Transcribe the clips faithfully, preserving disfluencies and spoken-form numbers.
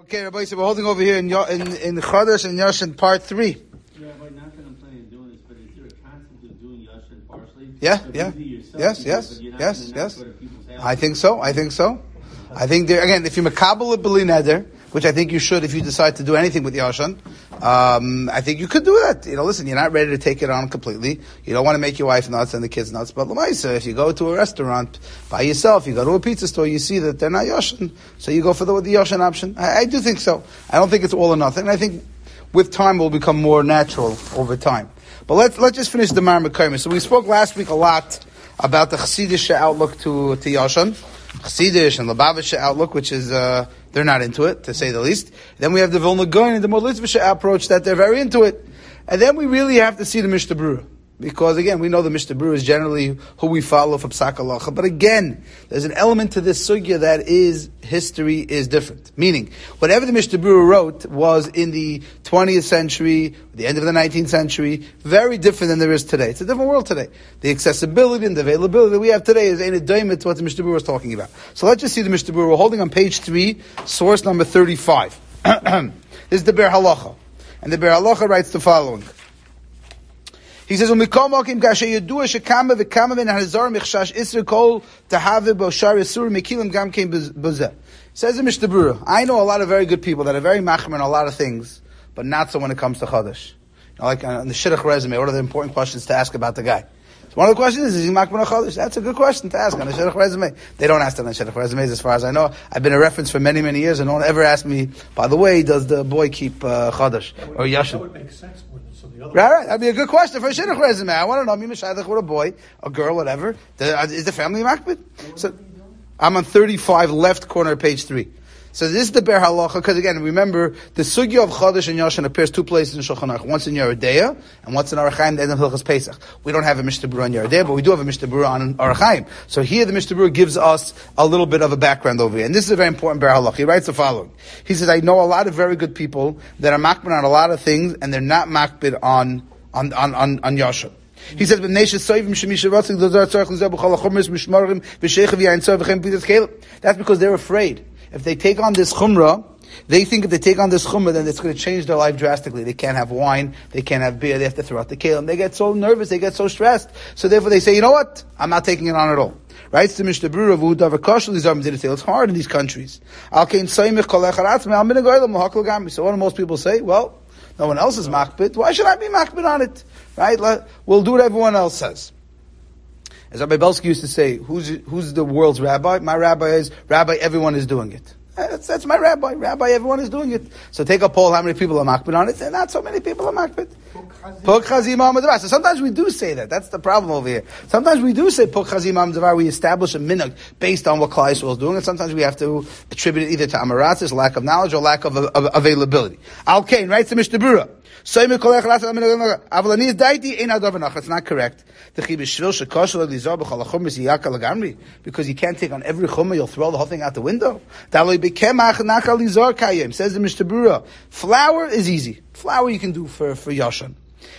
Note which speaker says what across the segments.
Speaker 1: Okay, Rabbi, so we're holding over here in in, in Chodesh and Yashin part three.
Speaker 2: Yeah, Rabbi, not that I'm planning on doing this, but is there a concept of doing Yashin partially?
Speaker 1: Yeah,
Speaker 2: so
Speaker 1: yeah. Yes, yes,
Speaker 2: it,
Speaker 1: yes, yes. I think so, I think so. I think there, again, if you makabel it b'li neder, which I think you should if you decide to do anything with Yashin, um, I think you could do that. You know, listen, you're not ready to take it on completely. You don't want to make your wife nuts and the kids nuts, but l'maisa, if you go to a restaurant by yourself, you go to a pizza store, you see that they're not Yashin, so you go for the, the Yashin option. I, I do think so. I don't think it's all or nothing. I think with time it will become more natural over time. But let's, let's just finish the Mar Mekayim. So we spoke last week a lot about the Chassidish outlook to, to Yashin. Chassidish and Lubavitcher outlook, which is, uh, they're not into it, to say the least. Then we have the Vilna Gaon and the Modlitzvisher approach that they're very into it. And then we really have to see the Mishnah Berurah. Because again, we know the Mishnah Berurah is generally who we follow for Psak Halacha. But again, there's an element to this sugya that is, history is different. Meaning, whatever the Mishnah Berurah wrote was in the twentieth century, the end of the nineteenth century, very different than there is today. It's a different world today. The accessibility and the availability that we have today is ain't a daimah to what the Mishnah Berurah is talking about. So let's just see the Mishnah Berurah. We're holding on page three, source number thirty-five. This is the Ber Halacha. And the Ber Halacha writes the following. He says, "Umikom kashe yedua shekama v'kama ben hazar michshash isra kol tahave boshar yisur mekilim gam kein b'zeh." Says the Mishnah Berurah, I know a lot of very good people that are very machmer in a lot of things, but not so when it comes to Chodesh. You know, like on the Shidduch resume, what are the important questions to ask about the guy? So one of the questions is, is he machmer on Chodesh? That's a good question to ask on the Shidduch resume. They don't ask that on the Shidduch resumes as far as I know. I've been a reference for many, many years and no one ever asked me, by the way, does the boy keep uh, Chodesh or Yashin?
Speaker 3: That would make sense more than some of the other
Speaker 1: Right, right. That'd be a good question for a Shidduch resume. I want to know, me mishayach with a boy, a girl, whatever. The, is the family makbid? So, I'm on thirty-five, left corner, page three. So this is the Ber Halacha, because again, remember, the sugya of Chodesh and Yashin appears two places in Shulchan Aruch. Once in Yoreh Deah, and once in Orach Chaim, the end of Hilchos Pesach. We don't have a Mishnah Berurah on Yoreh Deah, but we do have a Mishnah Berurah on Orach Chaim. So here the Mishnah Berurah gives us a little bit of a background over here. And this is a very important Ber Halacha. He writes the following. He says, I know a lot of very good people that are makbid on a lot of things, and they're not makbid on, on, on, on, on Yashin. He says, that's because they're afraid. If they take on this chumrah, they think if they take on this chumrah, then it's going to change their life drastically. They can't have wine, they can't have beer, they have to throw out the kelim. They get so nervous, they get so stressed. So therefore they say, you know what? I'm not taking it on at all. Right? It's the Mishnah Berurah, it's hard in these countries. So what do most people say? Well, no one else is makbid. Why should I be makbid on it? Right? We'll do what everyone else says. As Rabbi Belsky used to say, who's who's the world's rabbi? My rabbi is, rabbi, everyone is doing it. That's, that's my rabbi. Rabbi, everyone is doing it. So take a poll, how many people are makbid on it? And not so many people are makbid. Puk chazim amadavar. So sometimes we do say that. That's the problem over here. Sometimes we do say puk chazim amadavar. We establish a minhag based on what Klal Yisrael is doing. And sometimes we have to attribute it either to amaratzis, lack of knowledge, or lack of, of, of availability. Al Kain writes to Mishnah Berurah. It's not correct. Because you can't take on every chumrah, you'll throw the whole thing out the window. Says the Mishnah Berurah, flour is easy. Flour you can do for, for Yashin.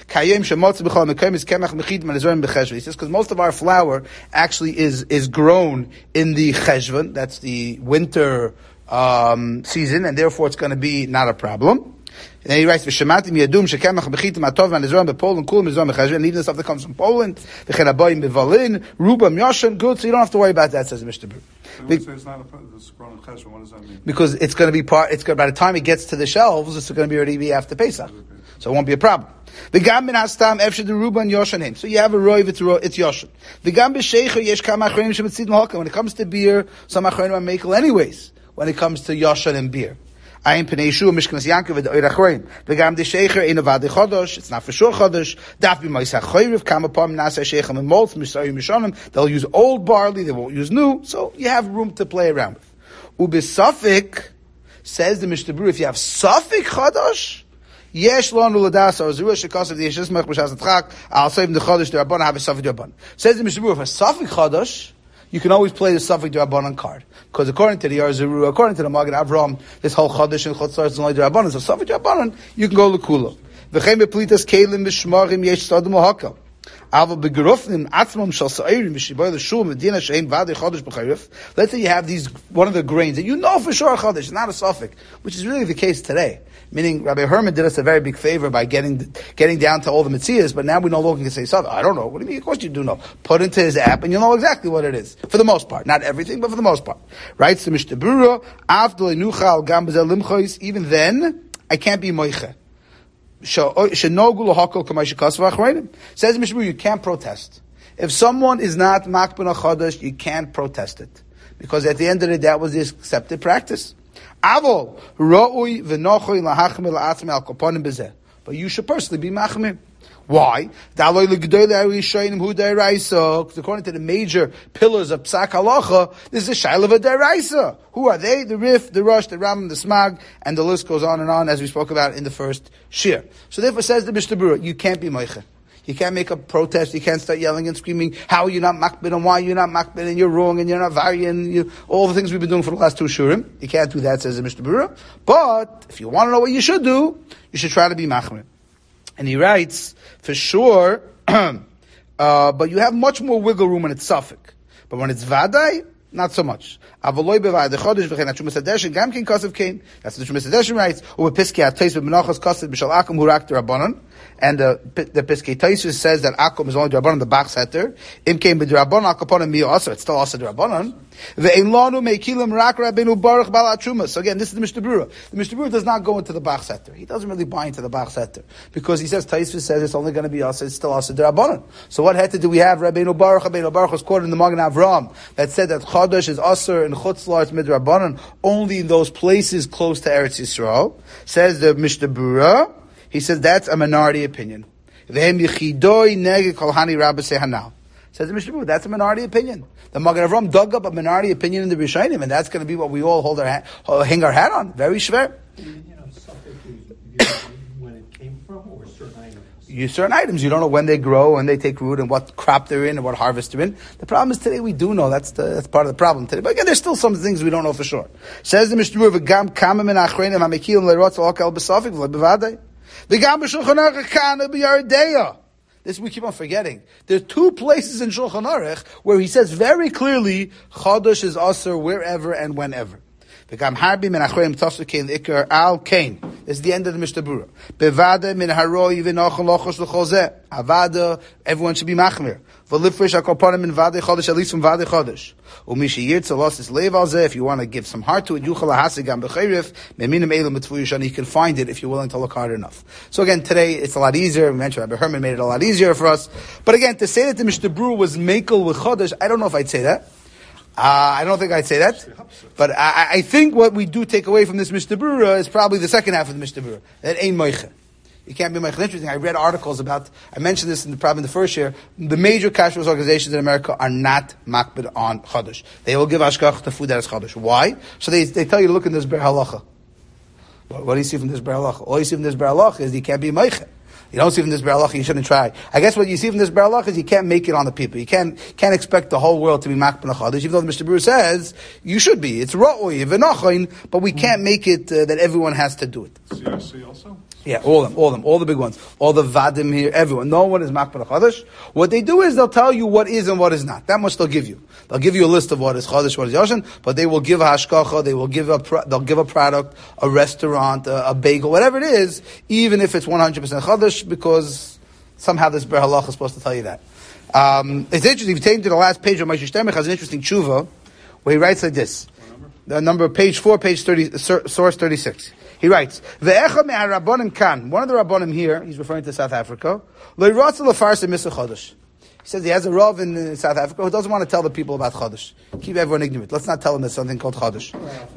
Speaker 1: He says, because most of our flour actually is, is grown in the cheshvan, that's the winter um, season, and therefore it's going to be not a problem. And then he writes, "V'shematim yadum shekemach bechitim atov v'nizram bePoland kulam mizram bechazrim." And even the stuff that comes from Poland, v'chenabayim bevalin, rubam yashin, good. So you don't have to worry about that, says the Mishnah Berurah.
Speaker 4: Be- it's not a, it's grown in cheshvan. What does that mean?
Speaker 1: Because it's going to be part. It's going, by the time it gets to the shelves, it's going to be already be after Pesach, so it won't be a problem. The gam min hastam efshad ruban yashin. So you have a roiv, it's it's yashin. The gam b'sheicher yesh kama achronim shemitzid mahakam. When it comes to beer, some achronim are makel anyways. When it comes to yashin and beer. Ayin Pnei Yeshua Mishkanas Yankov and Oirach Roim. V'gam de Sheikher Ein Avadi Chodosh. It's not for sure Chodosh. Daf b'Moisach Choyriv Kama Pam Nasa Sheichem and Moltz Misayim Mishonim. They'll use old barley. They won't use new. So you have room to play around with. Ubisafik says the Mishnah Berurah, if you have Safik Chodosh, Yesh Lanu Ladas or Zerua Shekasav the Yeshis Mech B'Shas Atchak Al Seim the Chodosh the Rabban have a Safik Rabban. Says the Mishnah Berurah, if a Safik Chodosh, you can always play the Safik D'Rabbanan card. Because according to the Yarzeru, according to the Magen Avram, this whole Chodesh and Chotzar is only D'Rabbanan. So Safik D'Rabbanan, you can go L'Kula. V'chem beplitas kelim b'shmarim yesh tzadum ohakal. Let's say you have these, one of the grains that you know for sure are chodesh, it's not a suffix, which is really the case today. Meaning, Rabbi Herman did us a very big favor by getting getting down to all the mitzias, but now we no longer can say suffix. I don't know. What do you mean? Of course you do know. Put into his app and you'll know exactly what it is. For the most part. Not everything, but for the most part. Right? So Mishnah Berurah, even then, I can't be moiche. Says Mishnah Berurah, you can't protest. If someone is not makbid on chodesh, you can't protest it. Because at the end of the day, that was the accepted practice. But you should personally be machmir. Why? According to the major pillars of Psak Halacha, this is a Shaila of a Deraisa. Who are they? The Rif, the Rosh, the Ram, the Smag, and the list goes on and on, as we spoke about in the first shir. So therefore says the Mishnah Berurah, you can't be moiche. You can't make a protest. You can't start yelling and screaming, how are you not makbid and why are you not makbid and you're wrong and you're not variant. You, all the things we've been doing for the last two shurim. You can't do that, says the Mishnah Berurah. But if you want to know what you should do, you should try to be machmir. And he writes, for sure, uh, but you have much more wiggle room when it's suffix. But when it's vadai, not so much. That's what the Trumas Hadeshin writes. And the the Piskei Taisus says that Akum is only D'Rabbanan, the Bach Setter. Im came with D'Rabbanan, Akaponim mi also. It's still also D'Rabbanan. Ve'ein lanu meikilim rak Rabbeinu Baruch Bal HaTruma. So again, this is the Mishnah Berurah. The Mishnah Berurah does not go into the Bach Setter. He doesn't really buy into the Bach Setter because he says Taisus says it's only going to be also. It's still also D'Rabbanan. So what heter do we have? Rabbeinu Baruch. Rabbeinu Baruch was quoted in the Magen Avraham that said that Chodesh is Asur and Chutz La'aretz Midrabbanan only in those places close to Eretz Yisrael. Says the Mishnah Berurah. He says that's a minority opinion. Says the Mishnah Berurah, that's a minority opinion. The Magen Avraham dug up a minority opinion in the Rishonim, and that's going to be what we all hold our hat, hang our hat on. Very schwer.
Speaker 3: You know, suffix when it came from, or certain items.
Speaker 1: You certain items. You don't know when they grow, when they take root, and what crop they're in, and what harvest they're in. The problem is today we do know. That's the, that's part of the problem today. But again, there's still some things we don't know for sure. Says the Mishnah Berurah, "V'gam kamem min achreinim hamekilim leirotz alkal b'safik v'lebevadei." This we keep on forgetting. There are two places in Shulchan Aruch where he says very clearly, Chodesh is Asur wherever and whenever. This is the end of the Mishnah Berurah. Avada, everyone should be machmir. V'lifresh akopanim min vadei chodesh, at least from vadei chodesh. Umishi yirtza los is leiv al zeh. If you want to give some heart to it, yuchal hasigam b'cheirif meminim elam mitfu yishani. You can find it if you're willing to look hard enough. So again, today it's a lot easier. We mentioned Rabbi Herman made it a lot easier for us. But again, to say that the Mishnah Berurah was mekel with chodesh, I don't know if I'd say that. Uh, I don't think I'd say that. But I, I think what we do take away from this Mishnah Berurah is probably the second half of the Mishnah Berurah. That ain't moiche. You can't be moiche. Interesting. I read articles about, I mentioned this in the, probably in the first year, the major kashrus organizations in America are not makbid on chodesh. They will give hashgach to food that is chodesh. Why? So they, they tell you to look in this ber halacha. What, what do you see from this ber halacha? All you see from this ber halacha is you can't be moiche. You don't see from this ber halacha, you shouldn't try. I guess what you see from this ber halacha is you can't make it on the people. You can't can't expect the whole world to be makbid on chodesh, even though the Mishnah Berurah says you should be. It's ra'oi v'nachain, but we can't make it uh, that everyone has to do it.
Speaker 4: C R C also?
Speaker 1: Yeah, all of them, all of them, all the big ones, all the vadim here, everyone. No one is makbid chodesh. What they do is they'll tell you what is and what is not. That much they'll give you. They'll give you a list of what is chodesh, what is yashin, but they will give a hashkacha, they will give a, pro- they'll give a product, a restaurant, a, a bagel, whatever it is, even if it's one hundred percent chodesh, because somehow this ber halach is supposed to tell you that. Um, it's interesting. If you take him to the last page of Moshe Sternberg has an interesting tshuva where he writes like this. The number, page four, page thirty, source thirty-six. He writes, "Ve'echa me'arabonim kan." One of the rabbonim here, he's referring to South Africa. Le'ratz lefarsim misa chodesh. He says he has a rav in uh, South Africa who doesn't want to tell the people about chodesh. Keep everyone ignorant. Let's not tell them there's something called chodesh.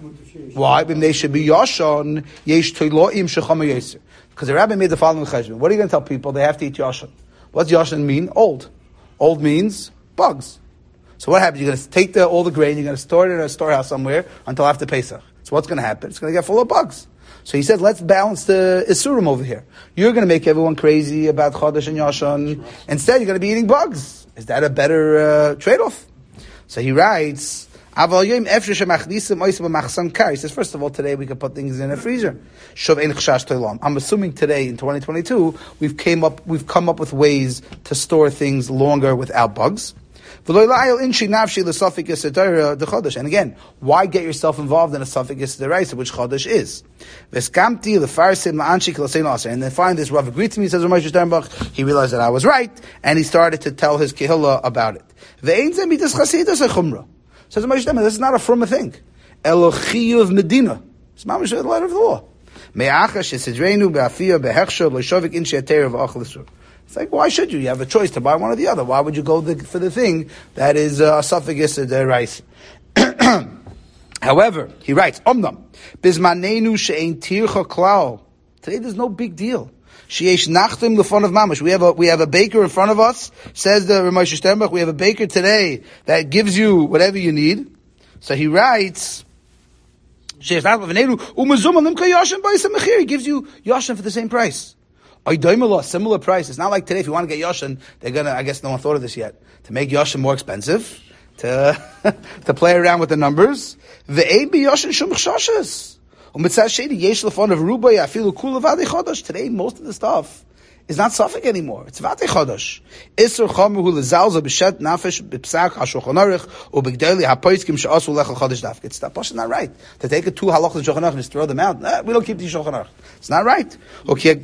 Speaker 1: Why? They should be yashon yesh toiloim shechama yeser. Because the rabbi made the following cheshbon. What are you going to tell people? They have to eat yashon. What's yashon mean? Old. Old means bugs. So what happens? You're going to take the, all the grain, you're going to store it in a storehouse somewhere until after Pesach. So what's going to happen? It's going to get full of bugs. So he said, let's balance the Isurim over here. You're going to make everyone crazy about Chodesh and Yashon. Instead, you're going to be eating bugs. Is that a better uh, trade-off? So he writes, He says, first of all, today we can put things in a freezer. I'm assuming today in twenty twenty-two we've came up we've come up with ways to store things longer without bugs. And again, why get yourself involved in a suffix deraisa, which chodesh is? And then finally, this Rav agreed to me, says Rav Moshe Sternbach. He realized that I was right, and he started to tell his kehillah about it. Says Rav Moshe Sternbach, this is not a frumma thing. Elochiyu of Medina. It's mamash the letter of the law. It's like, why should you? You have a choice to buy one or the other. Why would you go the, for the thing that is a suffix deraisa? However, he writes, Omnam, Bismanenu she'ein tircha klal. Today there's no big deal. She'esh nachtim lefon of mamash. We have a, we have a baker in front of us, says the Rav Moshe Sternbach, we have a baker today that gives you whatever you need. So he writes, She'esh nachtim lefon umazum alim ka yashin b'isam mechir. He gives you yashin for the same price. Similar price. It's not like today, if you want to get yashin, they're gonna, I guess no one thought of this yet, to make yashin more expensive, to, to play around with the numbers. Today, most of the stuff is not suffix anymore. It's vate chodesh. Isur chomer hu lezalza b'shet nafesh b'psak hashulchan aruch u'b'gdeli hapoiskim she'asu lechel chodesh dafka. It's not, not right. To take a two halachas of shulchan aruch and just throw them out. Nah, we don't keep these shulchan aruch. It's not right. Okay.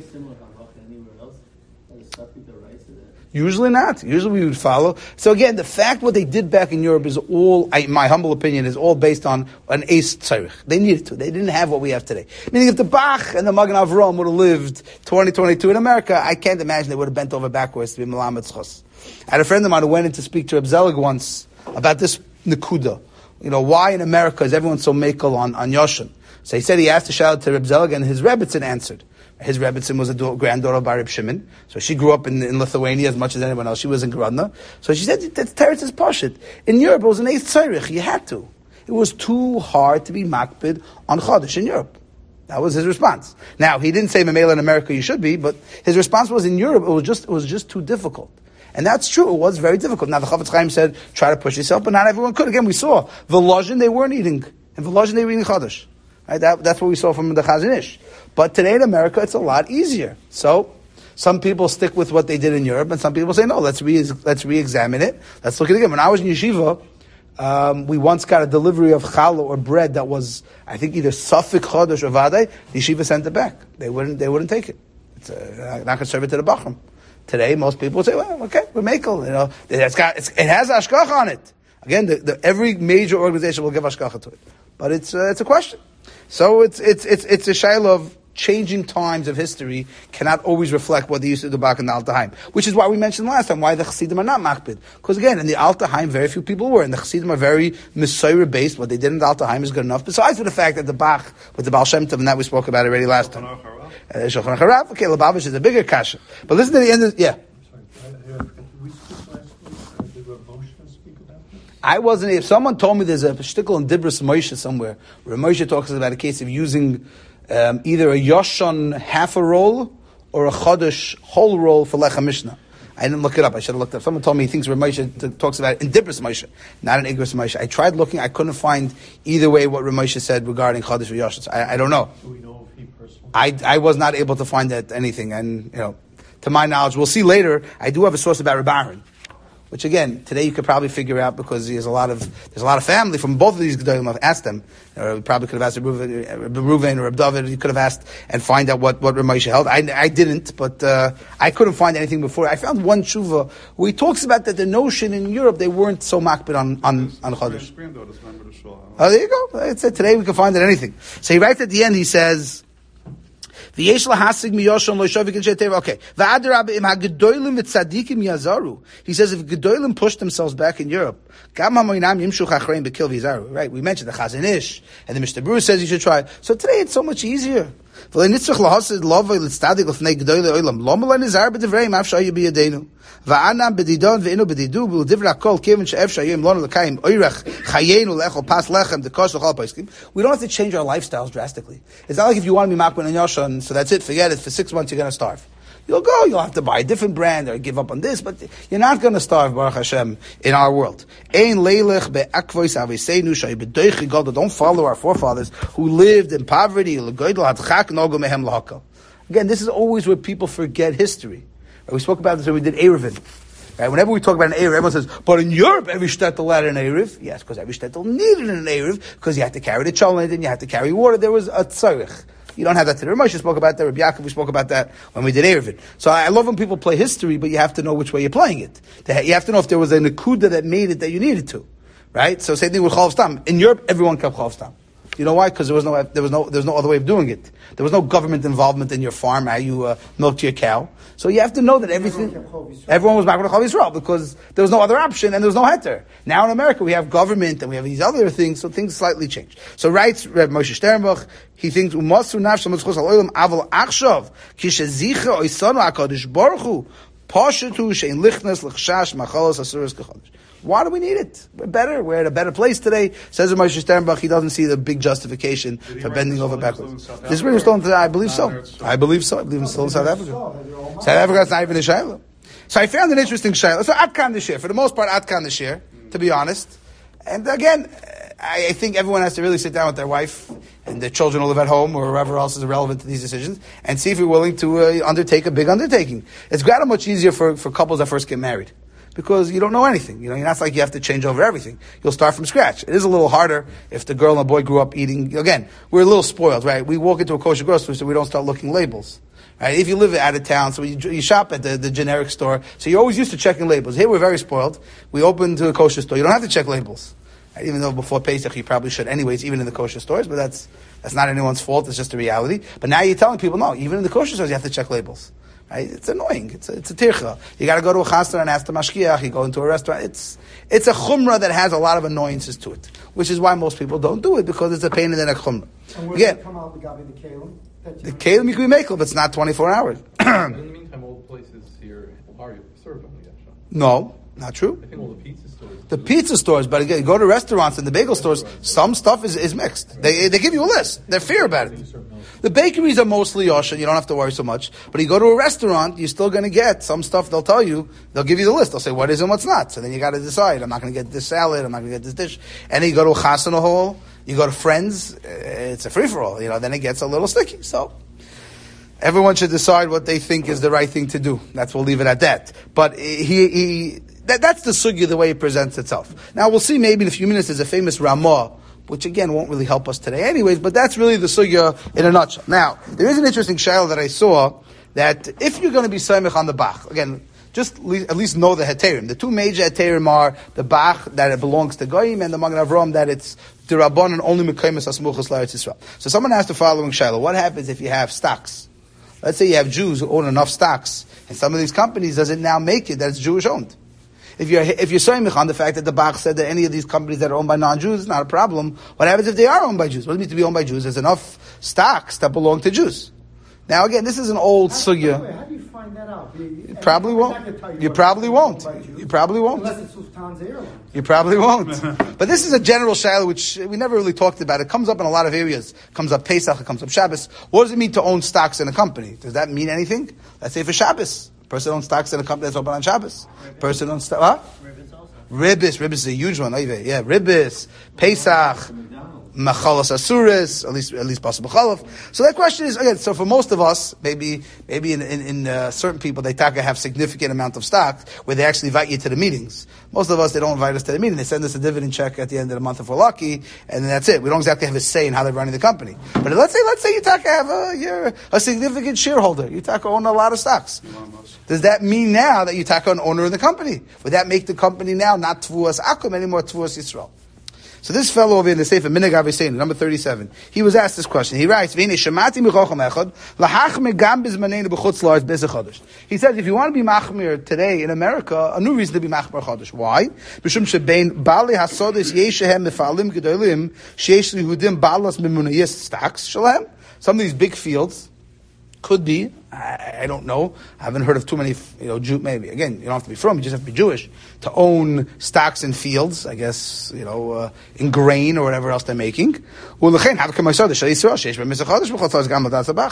Speaker 1: Usually not. Usually we would follow. So again, the fact what they did back in Europe is all, in my humble opinion, is all based on an ace tzarich. They needed to. They didn't have what we have today. Meaning if the Bach and the Magen Avraham would have lived twenty twenty-two in America, I can't imagine they would have bent over backwards to be Melamed Chos. I had a friend of mine who went in to speak to Reb Zelig once about this Nekuda. You know, why in America is everyone so makel on, on Yoshin? So he said he asked a shout out to Reb Zelig and his Rebbitzin answered. His Rebbitzin was a do- granddaughter of Reb Shimon. So she grew up in, in Lithuania as much as anyone else. She was in Grodno. So she said, that's Teretz's Pashit. In Europe, it was an Eis Tzarich. You had to. It was too hard to be makpid on Chodesh in Europe. That was his response. Now, he didn't say Mamela in America you should be, but his response was in Europe, it was just, it was just too difficult. And that's true. It was very difficult. Now, the Chafetz Chaim said, try to push yourself, but not everyone could. Again, we saw Volozhin, they weren't eating. And Volozhin, they were eating Chodesh. Right? That, that's what we saw from the Chazon Ish. But today in America, it's a lot easier. So, some people stick with what they did in Europe, and some people say, no, let's re- let's re-examine it. Let's look at it again. When I was in yeshiva, um, we once got a delivery of challah or bread that was, I think, either suffix chodesh or vadai. The yeshiva sent it back. They wouldn't, they wouldn't take it. It's uh, not going to serve it to the bachram. Today, most people would say, well, okay, we're makel. You know, it's got, it's, it has ashkacha on it. Again, the, the, every major organization will give ashkacha to it. But it's, uh, it's a question. So it's, it's, it's, it's a shayla of changing times of history cannot always reflect what they used to do back in the Alta Haim. Which is why we mentioned last time why the Chassidim are not makpid. Because again, in the Alta Haim, very few people were, and the Chassidim are very Mesorah based. What they did in the Alta Haim is good enough. Besides for the fact that the Bach with the Baal Shem Tov, and that we spoke about already last time. Uh, Shulchan Harav, okay, Lubavitch is a bigger kasha. But listen to the end of, yeah. I wasn't, if someone told me there's a shtickle in Dibros Moshe somewhere, where Moshe talks about a case of using Um, either a Yoshon half a roll or a Chodesh whole roll for Lechem Mishnah. I didn't look it up. I should have looked it up. Someone told me he thinks Ramosha t- talks about it in Dibros Moshe, not in Igros Moshe. I tried looking. I couldn't find either way what Ramosha said regarding Chodesh or Yoshon. So I, I don't know.
Speaker 3: Do we know if he personally?
Speaker 1: I, I was not able to find that anything. And, you know, to my knowledge, we'll see later. I do have a source about Reb Aaron, which again, today you could probably figure out because there's a lot of, there's a lot of family from both of these Gedolim. I've asked them. Or we probably could have asked Reuven or Reb David. You could have asked and find out what, what Reb Moshe held. I, I didn't, but uh, I couldn't find anything before. I found one tshuva where he talks about that the notion in Europe, they weren't so makbid on, on, on Chodesh. Oh, there you go. It said today we can find it anything. So he writes at the end, he says, okay. He says, if Gedolim pushed themselves back in Europe, right? We mentioned the Chazon Ish, and the Mishnah Berurah says you should try. So today it's so much easier. Va'anam bedidon ve'inu bedidu will divra kol kivin she'ef shayim lonu l'kayim oirach chayenu lechol pas lechem dekosh l'chol paiskim. We don't have to change our lifestyles drastically. It's not like if you want to be makban and yoshan, so that's it, forget it, for six months you're going to starve. You'll go, you'll have to buy a different brand or give up on this, but you're not going to starve, Baruch Hashem, in our world. Don't follow our forefathers who lived in poverty. Again, this is always where people forget history. We spoke about this when we did Erevin. Right? Whenever we talk about an Erev, everyone says, but in Europe, every shtetl had an Erev. Yes, because every shtetl needed an Erev, because you had to carry the cholent and you had to carry water. There was a tzarich. You don't have that today. Moshe spoke about that. Rabbi Yaakov, we spoke about that when we did Erevin. So I love when people play history, but you have to know which way you're playing it. You have to know if there was a nekuda that made it that you needed to. Right? So same thing with Chalav Stam. In Europe, everyone kept Chalav Stam. You know why? Because there was no, there was no, there was no other way of doing it. There was no government involvement in your farm, how you uh, milked your cow. So you have to know that everything, everyone was Makar Chalav Yisrael because there was no other option and there was no heter. Now in America we have government and we have these other things, so things slightly change. So writes Reb Moshe Sternbuch, he thinks, U'masu nafsh l'mitzchus ha'olam aval achshav, kishezicha oisanu HaKadosh Baruch Hu, pashutu she'in lichnes l'chshash machalos asuras k'chodesh. Why do we need it? We're better. We're at a better place today. Says Moshe Sternbuch, he doesn't see the big justification for bending over backwards. This ring is still in today. I believe so. I believe so. I believe it's still in South Africa. South Africa is not even a shayla. So I found an interesting shayla. So Atkan Nashir, for the most part, Atkan Nashir, to be honest. And again, I think everyone has to really sit down with their wife and their children who live at home or whoever else is relevant to these decisions and see if you're willing to uh, undertake a big undertaking. It's quite much easier for, for couples that first get married. Because you don't know anything. You know, you're not like you have to change over everything. You'll start from scratch. It is a little harder if the girl and the boy grew up eating. Again, we're a little spoiled, right? We walk into a kosher grocery store, we don't start looking labels. Right? If you live out of town, so you, you shop at the, the generic store, so you're always used to checking labels. Here we're very spoiled. We open to a kosher store. You don't have to check labels. Right? Even though before Pesach you probably should anyways, even in the kosher stores, but that's, that's not anyone's fault. It's just a reality. But now you're telling people, no, even in the kosher stores you have to check labels. Right? It's annoying. It's a, it's a tircha. You got to go to a chastra and ask the mashkiach. You go into a restaurant. It's it's a chumrah that has a lot of annoyances to it, which is why most people don't do it because it's a pain in the neck chumrah.
Speaker 5: And where
Speaker 1: Again,
Speaker 5: does it come out the kelim?
Speaker 1: The kelim you can be makel, but it's not twenty-four hours.
Speaker 6: In the meantime, all the places here are served only yasha.
Speaker 1: No, not true.
Speaker 6: I think all the pizza stores.
Speaker 1: The pizza stores, but again, you go to restaurants and the bagel stores, some stuff is, is mixed. They they give you a list. They're fair about it. The bakeries are mostly yosher, you don't have to worry so much. But you go to a restaurant, you're still going to get some stuff they'll tell you, they'll give you the list. They'll say what is and what's not. So then you got to decide, I'm not going to get this salad, I'm not going to get this dish. And then you go to a chasana hall, you go to friends, it's a free-for-all, you know, then it gets a little sticky. So everyone should decide what they think is the right thing to do. That's, we'll leave it at that. But he, he that, that's the sugya, the way it presents itself. Now we'll see maybe in a few minutes there's a famous Ramah, which again won't really help us today anyways, but that's really the sugya in a nutshell. Now, there is an interesting shayla that I saw, that if you're going to be saimich on the bach, again, just le- at least know the heterim. The two major heterim are the bach, that it belongs to Goyim, and the Magen Avraham, that it's the Rabban and only Mekaymus Asmuchas La'eretz Yisrael. So someone asked the following shayla: what happens if you have stocks? Let's say you have Jews who own enough stocks, and some of these companies, does it now make it that it's Jewish owned? If you're if you're saimich on the fact that the Bach said that any of these companies that are owned by non-Jews is not a problem, what happens if they are owned by Jews? What does it mean to be owned by Jews? There's enough stocks that belong to Jews. Now again, this is an old sugya.
Speaker 5: How do you find that out? You,
Speaker 1: you probably won't. You, you probably won't. You probably won't.
Speaker 5: Unless it's Lufthansa Airlines.
Speaker 1: You probably won't. But this is a general shayla which we never really talked about. It comes up in a lot of areas. It comes up Pesach, it comes up Shabbos. What does it mean to own stocks in a company? Does that mean anything? Let's say for Shabbos. Person owns stocks in a company that's open on Shabbos. Ribbis. Person owns stocks. Huh?
Speaker 2: Ribbis also.
Speaker 1: Ribbis. Ribbis is a huge one. Yeah, Ribbis, Pesach, Machalas Asuris, at least at least possible Chalaf. So that question is again. So for most of us, maybe maybe in in, in uh, certain people, they taka have significant amount of stock where they actually invite you to the meetings. Most of us, they don't invite us to the meeting. They send us a dividend check at the end of the month if we're lucky, and then that's it. We don't exactly have a say in how they're running the company. But let's say let's say you taka have a you're a significant shareholder. You taka own a lot of stocks. Does that mean now that you taka an owner in the company? Would that make the company now not Tvuas Akum anymore, Tvuas Yisrael? So this fellow over in the Sefer Minhag Aviseinu, number thirty-seven, he was asked this question. He writes, He says, if you want to be machmir today in America, a new reason to be machmir chodesh. Why? Some of these big fields could be, I, I don't know, I haven't heard of too many, you know, Jew, maybe, again, you don't have to be from, you just have to be Jewish, to own stocks in fields, I guess, you know, uh, in grain or whatever else they're making.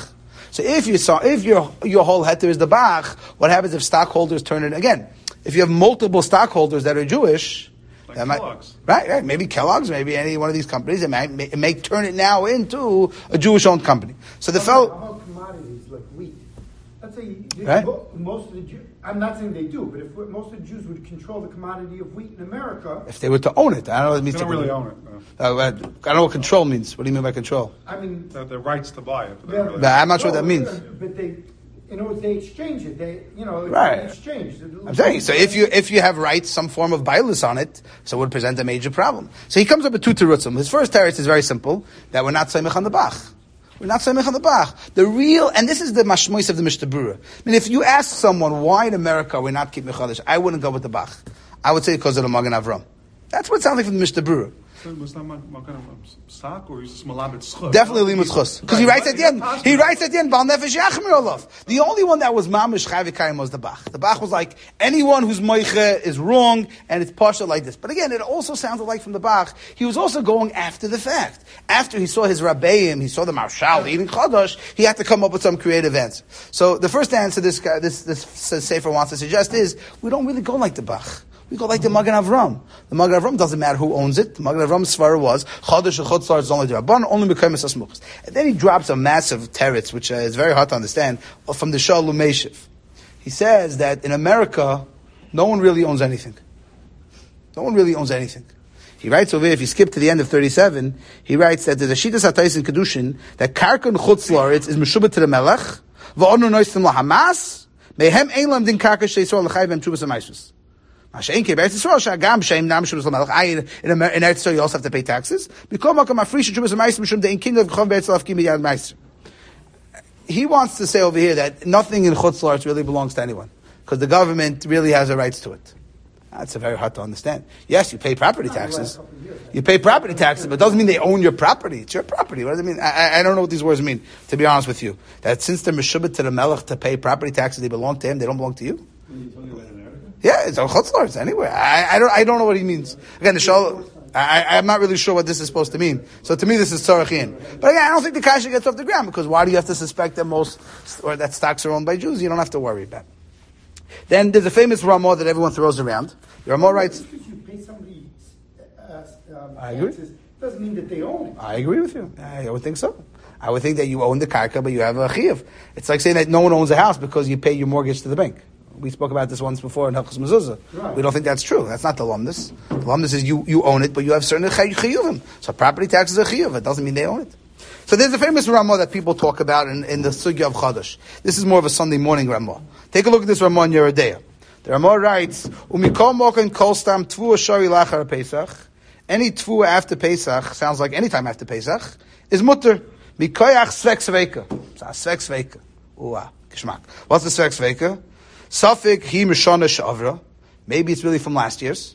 Speaker 1: So if you saw, if your your whole heter is the Bach, what happens if stockholders turn it again? If you have multiple stockholders that are Jewish,
Speaker 4: Like
Speaker 1: that might,
Speaker 4: Kellogg's.
Speaker 1: right, right, maybe Kellogg's, maybe any one of these companies, it may, it may turn it now into a Jewish-owned company. So the
Speaker 5: How
Speaker 1: fellow,
Speaker 5: about- how about commodities like wheat? Let's say the-
Speaker 1: Right.
Speaker 5: mo- most of the Jews, I'm not saying they do, but if most of the Jews would control the commodity of wheat in America,
Speaker 1: if they were to own it, I don't know what it
Speaker 4: They
Speaker 1: means
Speaker 4: don't
Speaker 1: to
Speaker 4: really own it. No.
Speaker 1: Uh, I don't know what control means. What do you mean by control?
Speaker 5: I mean,
Speaker 4: They have the rights to buy it. But they
Speaker 5: Yeah,
Speaker 4: don't really
Speaker 1: But I'm not sure what that
Speaker 5: no,
Speaker 1: means.
Speaker 5: But they, in other words, they exchange it. They, you know,
Speaker 1: Right.
Speaker 5: they exchange.
Speaker 1: I'm saying, so if you if you have rights, some form of bailus on it, so it would present a major problem. So he comes up with two terutzim. His first teretz is very simple, that we're not Saimech on the Bach. We're not Saimech on the Bach. The real, and this is the mashmois of the Mishnah Berurah. I mean, if you ask someone, why in America we're not keeping Chodesh, I wouldn't go with the Bach. I would say because of the Magen Avram. That's what it sounds like from the Mishnah Berurah.
Speaker 4: So was that my, my kind of stock or is this malabit schus?
Speaker 1: Definitely limud chus. Because he writes at the end, he writes at the end, Bal Nefesh Yachmir Olav. The only one that was mamish chavikayim was the Bach. The Bach was like, anyone who's moiche is wrong, and it's partial like this. But again, it also sounded like from the Bach, he was also going after the fact. After he saw his Rabbeim, he saw the Marshal eating Chodosh, he had to come up with some creative answer. So the first answer this guy, this, this Sefer wants to suggest is, we don't really go like the Bach. We go like the Magen Avram. The Magen Avram doesn't matter who owns it. The Magen Avram's svara was Chodesh and Chutzlar is only the Rabban, only Mekayim Asmuchas. And then he drops a massive teretz, which uh, is very hard to understand, from the Shalom Meshiv. He says that in America, no one really owns anything. No one really owns anything. He writes over here, if you skip to the end of thirty-seven, he writes that there's a Shitas HaTais in Kedushin that Karkan Chutzlar is Meshubah to the Melech, V'onu Noistim LaHamas, Mehem Eilam Din Karka Sheisor L'chai Bem Chubas HaMaisus. In Eretz Yisrael, you also have to pay taxes. He wants to say over here that nothing in Chutz La'aretz really belongs to anyone, because the government really has the rights to it. That's a very hard to understand. Yes, you pay property taxes. You pay property taxes, but it doesn't mean they own your property. It's your property. What does it mean? I, I don't know what these words mean, to be honest with you. That since they're meshubah to the Melech to pay property taxes, they belong to him, they don't belong to you?
Speaker 2: When you're talking about America?
Speaker 1: Yeah, it's on Chutzlar, it's anywhere. I, I don't I don't know what he means. Again, the shal, I, I'm not really sure what this is supposed to mean. So to me, this is tzarachin. But again, I don't think the kasha gets off the ground, because why do you have to suspect that most, or that stocks are owned by Jews? You don't have to worry about it. Then there's a famous Ramah that everyone throws around. The Ramah writes,
Speaker 5: Just because you pay somebody uh, um,
Speaker 1: I agree.
Speaker 5: taxes doesn't mean that they own it.
Speaker 1: I agree with you. I would think so. I would think that you own the karka, but you have a chiyuv. It's like saying that no one owns a house because you pay your mortgage to the bank. We spoke about this once before in Hilchos Mezuzah.
Speaker 5: Right.
Speaker 1: We don't think that's true. That's not the lumdus. The lumdus is you, you own it, but you have certain chiyuvim. So property taxes are chiyuv. It doesn't mean they own it. So there's a famous Ramah that people talk about in, in the Sugya of Chodesh. This is more of a Sunday morning Ramah. Take a look at this Ramah in Yeridea. The Ramah writes, Umikol moken kol stam tvua shari lachar Pesach. Any tvua after Pesach, sounds like any time after Pesach, is mutter. Mikoyach svek sveika. Svek sveika. Uah, kishmak. What's the svek sveika? Safik hi mishana shavra. Maybe it's really from last year's.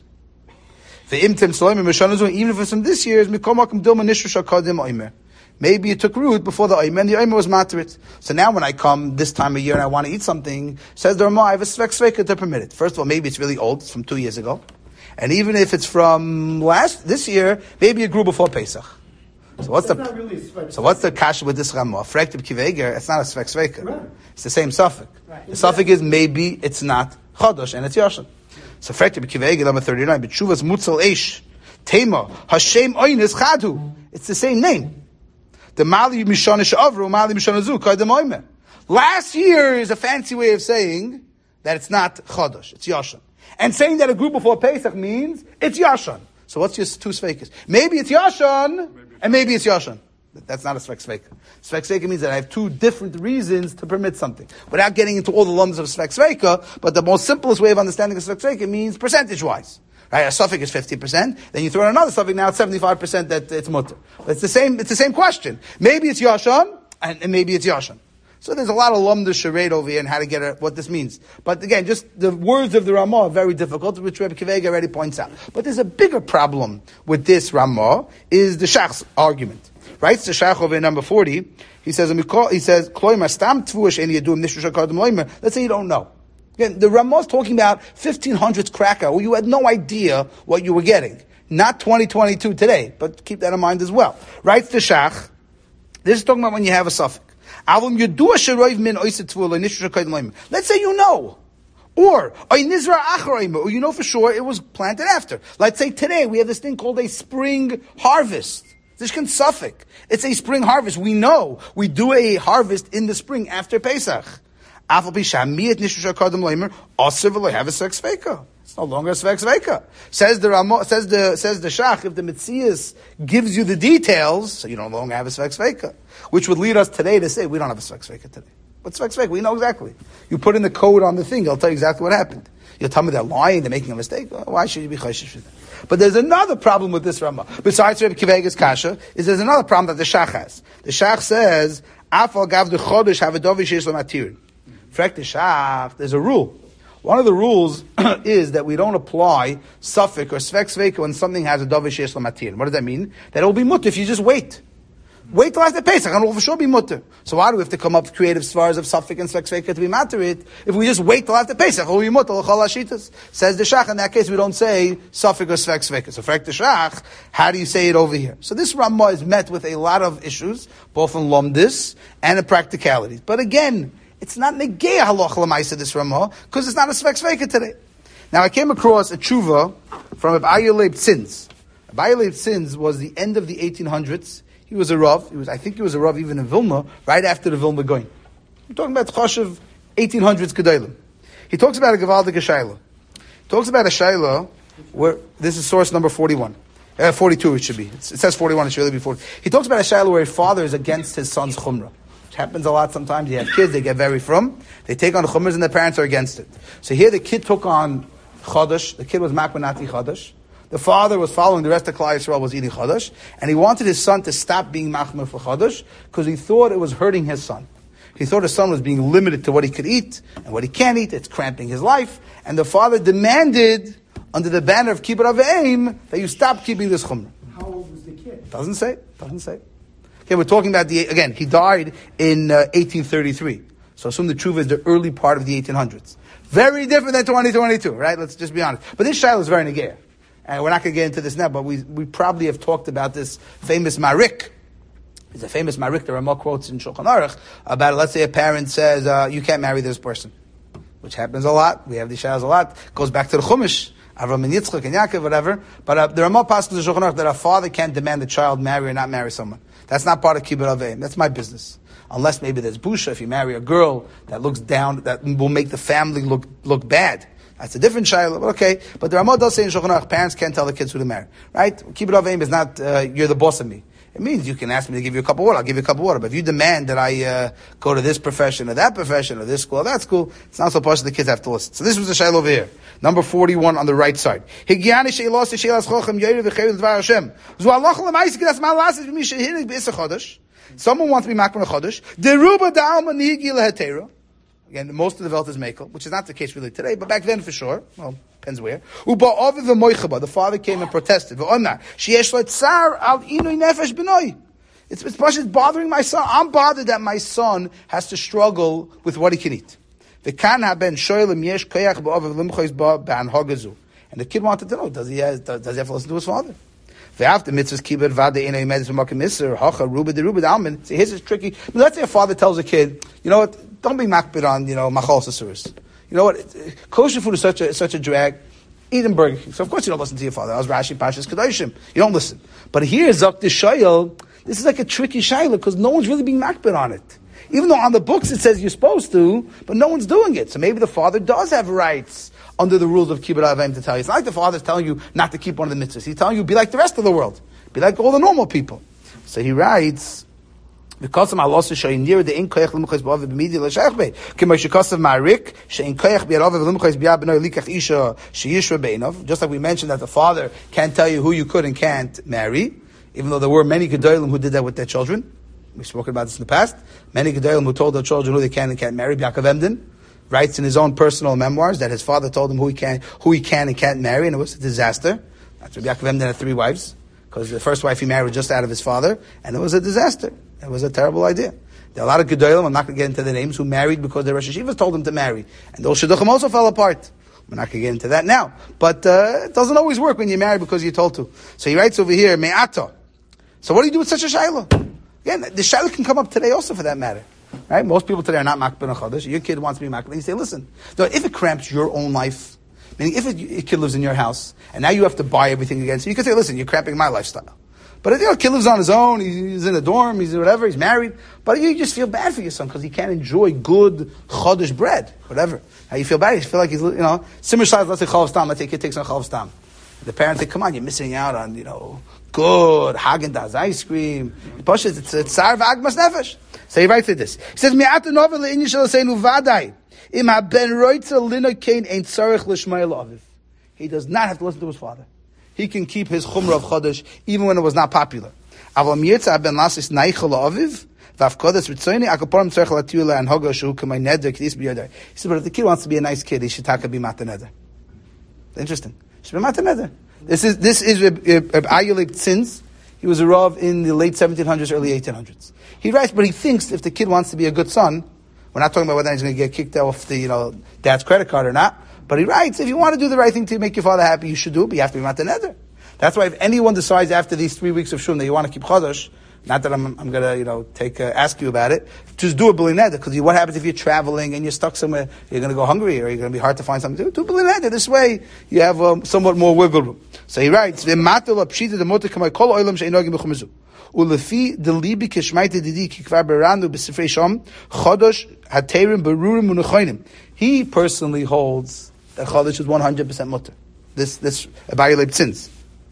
Speaker 1: Ve'imtim solim mishana zu. Even if it's from this year's, mikomakim dilma nishru shakadim oimer. Maybe it took root before the oimer, and the oimer was materit. So now when I come this time of year and I want to eat something, says the Ramah, I have a svek sveika to permit it. First of all, maybe it's really old. It's from two years ago. And even if it's from last, this year, maybe it grew before Pesach. So what's
Speaker 5: That's
Speaker 1: the
Speaker 5: not really a svek
Speaker 1: so what's the kasha with this Ramah? Frektiv kiveger, it's not a svek sveika.
Speaker 5: Right.
Speaker 1: It's the same suffix.
Speaker 5: Right.
Speaker 1: The suffix is maybe it's not chodosh and it's yashan. So frektiv kiveger number thirty nine. But shuvas mutzal eish tema hashem oynes chadu. It's the same name. The mali mishana shavru mali mishana zu kaidem oyme. Last year is a fancy way of saying that it's not chodosh, it's yashan. And saying that a group before Pesach means it's yashan. So what's your two sveikas? Maybe it's yashan, and maybe it's yashan. That's not a svek sveika. Svek sveika means that I have two different reasons to permit something. Without getting into all the lumps of svek sveika, but the most simplest way of understanding a svek sveika means percentage-wise. Right? A suffix is fifty percent, then you throw in another suffix, now it's seventy-five percent that it's mutter. But it's the same, it's the same question. Maybe it's yashan, and, and maybe it's yashan. So there's a lot of lumda charade over here and how to get at what this means. But again, just the words of the Ramah are very difficult, which Rebbe Kivega already points out. But there's a bigger problem with this Ramah, is the Shach's argument. Writes the Shach over in number forty, he says, he says, let's say you don't know. Again, the Ramah is talking about fifteen hundreds cracker, where you had no idea what you were getting. Not twenty twenty-two today, but keep that in mind as well. Writes the Shach, this is talking about when you have a suffix. Let's say you know. Or, or you know for sure it was planted after. Let's say today we have this thing called a spring harvest. This can Suffolk. It's a spring harvest. We know we do a harvest in the spring after Pesach. It's no longer a svek sveka. Says the Ramo, says the says the Shach, if the Metzias gives you the details, so you no longer have a svek sveka, which would lead us today to say we don't have a svek sveka today. What's svek sveka? We know exactly. You put in the code on the thing, it'll tell you exactly what happened. You'll tell me they're lying, they're making a mistake. Why should you be chayshish for that? But there's another problem with this Rama. Besides Rebbe Kivega's kasha, is there's another problem that the Shach has. The Shach says, Afal gav the chodesh have a dovish yesh l'matir. Frek the Shach, there's a rule. One of the rules is that we don't apply suffix or svek sveka when something has a dovish yesh l'matir. What does that mean? That it will be mutter if you just wait. Wait till after Pesach, and it will for sure be mutter. So why do we have to come up with creative svars of suffix and svek sveka to be matter it? If we just wait till after Pesach, it will be mutter l'chol hashitas. Says the Shach, in that case we don't say suffix or svek sveka. So frek the Shach, how do you say it over here? So this Ramah is met with a lot of issues, both in lomdis and in practicalities. But again, it's not negei halacha l'maisa this Ramah, because it's not a svek sveka today. Now I came across a tshuva from Abaye Leib Tzins. Abaye Leib Tzins was the end of the eighteen hundreds. He was a Rav. He was, I think he was a Rav even in Vilna, right after the Vilna Gaon. I'm talking about Choshev, eighteen hundreds Gedolim. He talks about a Gevaldik Shayla. He talks about a Shayla where, this is source number forty-one. Uh, forty-two it should be. It's, it says forty-one, it should really be forty. He talks about a Shayla where a father is against his son's Chumrah. Which happens a lot sometimes. You have kids, they get very from. They take on the Chumras and their parents are against it. So here the kid took on Chodesh. The kid was Makmanati Chodesh. The father was following the rest of Klal Yisrael, was eating Chodesh, and he wanted his son to stop being Machmer for Chodesh, because he thought it was hurting his son. He thought his son was being limited to what he could eat, and what he can't eat, it's cramping his life, and the father demanded, under the banner of Kibbut Aveim, that you stop keeping this Chumrah.
Speaker 5: How old was the kid?
Speaker 1: Doesn't say, doesn't say. Okay, we're talking about the, again, he died in uh, eighteen thirty-three, so assume the truth is the early part of the eighteen hundreds. Very different than twenty twenty-two, right? Let's just be honest. But this Shiloh is very negaya. And we're not going to get into this now, but we, we probably have talked about this famous Marik. It's a famous Marik the Ramah quotes in Shulchan Aruch about, let's say a parent says, uh, you can't marry this person. Which happens a lot. We have these shaylas a lot. Goes back to the Chumash, Avram and Yitzchak and Yaakov, whatever. But uh, the Ramah passes in Shulchan Aruch that a father can't demand the child marry or not marry someone. That's not part of Kibbut Aveim. That's my business. Unless maybe there's busha, if you marry a girl that looks down, that will make the family look look bad. That's a different shayla, but okay. But the Ramah does say in Shulchan Aruch, parents can't tell the kids who to marry. Right? Kibbut Aveim is not, uh, you're the boss of me. It means you can ask me to give you a cup of water, I'll give you a cup of water. But if you demand that I uh, go to this profession or that profession or this school or that school, it's not so posh that the kids have to listen. So this was the shayla over here. Number forty-one on the right side. Someone wants to be makban a chodesh. Deruba da'alma nihigi lehetera. Again, most of the Welt is Mekel, which is not the case really today, but back then for sure. Well, depends where. The father came and protested. It's, it's, it's bothering my son. I'm bothered that my son has to struggle with what he can eat. And the kid wanted to know, does he have, does, does he have to listen to his father? After mitzvahs kibbut vade eno yimedus v'makim miser hacha ruba de ruba alman. See, here's is tricky. Let's say a father tells a kid, you know what? Don't be makbid on you know machal sasuris. You know what? Kosher food is such a such a drag. Eat in Burger King. So of course you don't listen to your father. That was Rashi Pashas Kedoshim. You don't listen. But here Zok the Shayel. This is like a tricky shayla because no one's really being makbid on it. Even though on the books it says you're supposed to, but no one's doing it. So maybe the father does have rights under the rules of Kibbut Aveim to tell you. It's not like the father's telling you not to keep one of the mitzvahs. He's telling you be like the rest of the world. Be like all the normal people. So he writes, because of Allah showing near the in koyach l'muchos b'av b'midi l'shaychbei. K'mo shekasav ma'arik she'in koyach b'yarav l'muchos b'yab b'noi likach isha she'yishra be'inav. Just like we mentioned that the father can't tell you who you could and can't marry, even though there were many gedolim who did that with their children. We've spoken about this in the past. Many gedolim who told their children who they can and can't marry. Yaakov Emden writes in his own personal memoirs that his father told him who he can, who he can and can't marry, and it was a disaster. That's why Yaakov Emden had three wives, because the first wife he married was just out of his father, and it was a disaster. It was a terrible idea. There are a lot of gedolim, I'm not going to get into the names, who married because their Rosh Hashivas told them to marry, and those shidduchim also fell apart. We're not going to get into that now, but uh, it doesn't always work when you marry because you're told to. So he writes over here, me'ata. So what do you do with such a shayla? Again, the shayla can come up today also for that matter. Right? Most people today are not makbid on Chodesh. Your kid wants to be makbid. You say, listen, though, if it cramps your own life, meaning if a kid lives in your house, and now you have to buy everything again, so you can say, listen, you're cramping my lifestyle. But if you know, a kid lives on his own, he's in a dorm, he's whatever, he's married, but you just feel bad for your son because he can't enjoy good Chodesh bread, whatever. How you feel bad? You feel like he's, you know, similar size, let's say Chalav Stam, let's say a kid takes on Chalav Stam. The parents say, come on, you're missing out on, you know, good Haagen-Dazs ice cream. It's it's it's Sarv Agmas Nefesh. So he writes like this. He says, Mi'ata novel le'inyin shel seinu vadai. Im ha-ben roitza lino kein ein tzarech l'shmaya l'aviv. He does not have to listen to his father. He can keep his chumrah of Chodesh even when it was not popular. Aval mirza ha-ben lasis naicha l'aviv. Vav kodesh ritzoyni akaporim tzarech l'atiyula and hoga shehu k'may neder k'dis b'yodai. He says, but if the kid wants to be a nice kid, he should taka be mata neder. Interesting. Should be mata neder. This is, this is Reb Ayelik Tzins. He was a Rav in the late seventeen hundreds, early eighteen hundreds. He writes, but he thinks if the kid wants to be a good son, we're not talking about whether he's going to get kicked off the, you know, dad's credit card or not, but he writes, if you want to do the right thing to make your father happy, you should do it, but you have to be mata neder. That's why if anyone decides after these three weeks of shum that you want to keep Chodesh, not that I'm, I'm going to, you know, take, uh, ask you about it, just do a b'li neder, because what happens if you're traveling and you're stuck somewhere, you're going to go hungry, or you're going to be hard to find something to do, do b'li neder. This way, you have um, somewhat more wiggle room. So he writes, v'matel apshita demote kamay kol oilam she'inogim b'chumezu. Ulefi delibi kishmaite didi kikvar beranu b'sifrei shom chodosh haterim berurim unechoinim. He personally holds that Chodesh is one hundred percent mutter. This, this, Abaye Leib Tzins,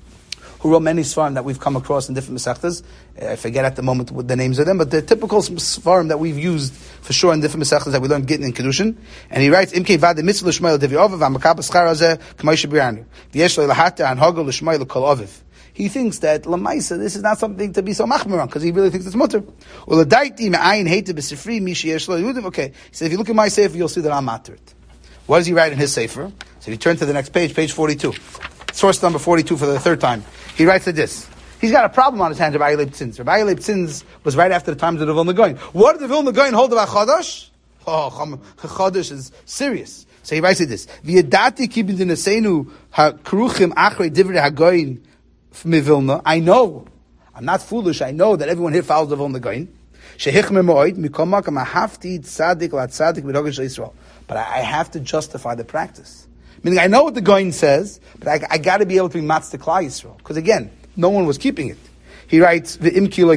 Speaker 1: who wrote many svarim that we've come across in different mesechtas. I forget at the moment what the names of them, but the typical svarim that we've used for sure in different mesechtas that we learned Gittin and Kedushin. And he writes, "Imkei vad mitzvah l'shmayel devi oviv v'amakab schar hazeh k'may shebiranu v'yesh lo lahata an hagel l'shmayel kol oviv." He thinks that lamaisa this is not something to be so machmir on because he really thinks it's mutter. Uladaiti me'ayin heita b'sifri mi sheyesh lo yudiv. Okay, he said if you look at my sefer, you'll see that I'm matter it. What does he write in his sefer? So if you turn to the next page, page forty-two, source number forty-two for the third time. He writes like this. He's got a problem on his hands, Rabbi Leib Tzins. Rabbi Leib Tzins was right after the times of the Vilna Gaon. What did the Vilna Gaon hold about Chodesh? Oh, Chodesh is serious. So he writes like this. V'yadati ki b'dinasenu ha'kruchim achrei divrei ha'goyin mivilna. I know, I'm not foolish, I know that everyone here follows the Vilna Gaon. Shehichme mo'id mikom makam hafti tzadik la tzadik b'dogesh Yisrael. But I have to justify the practice. Meaning, I know what the Gaon says, but I, I got to be able to be matz to Klal Yisrael. Because again, no one was keeping it. He writes, listen to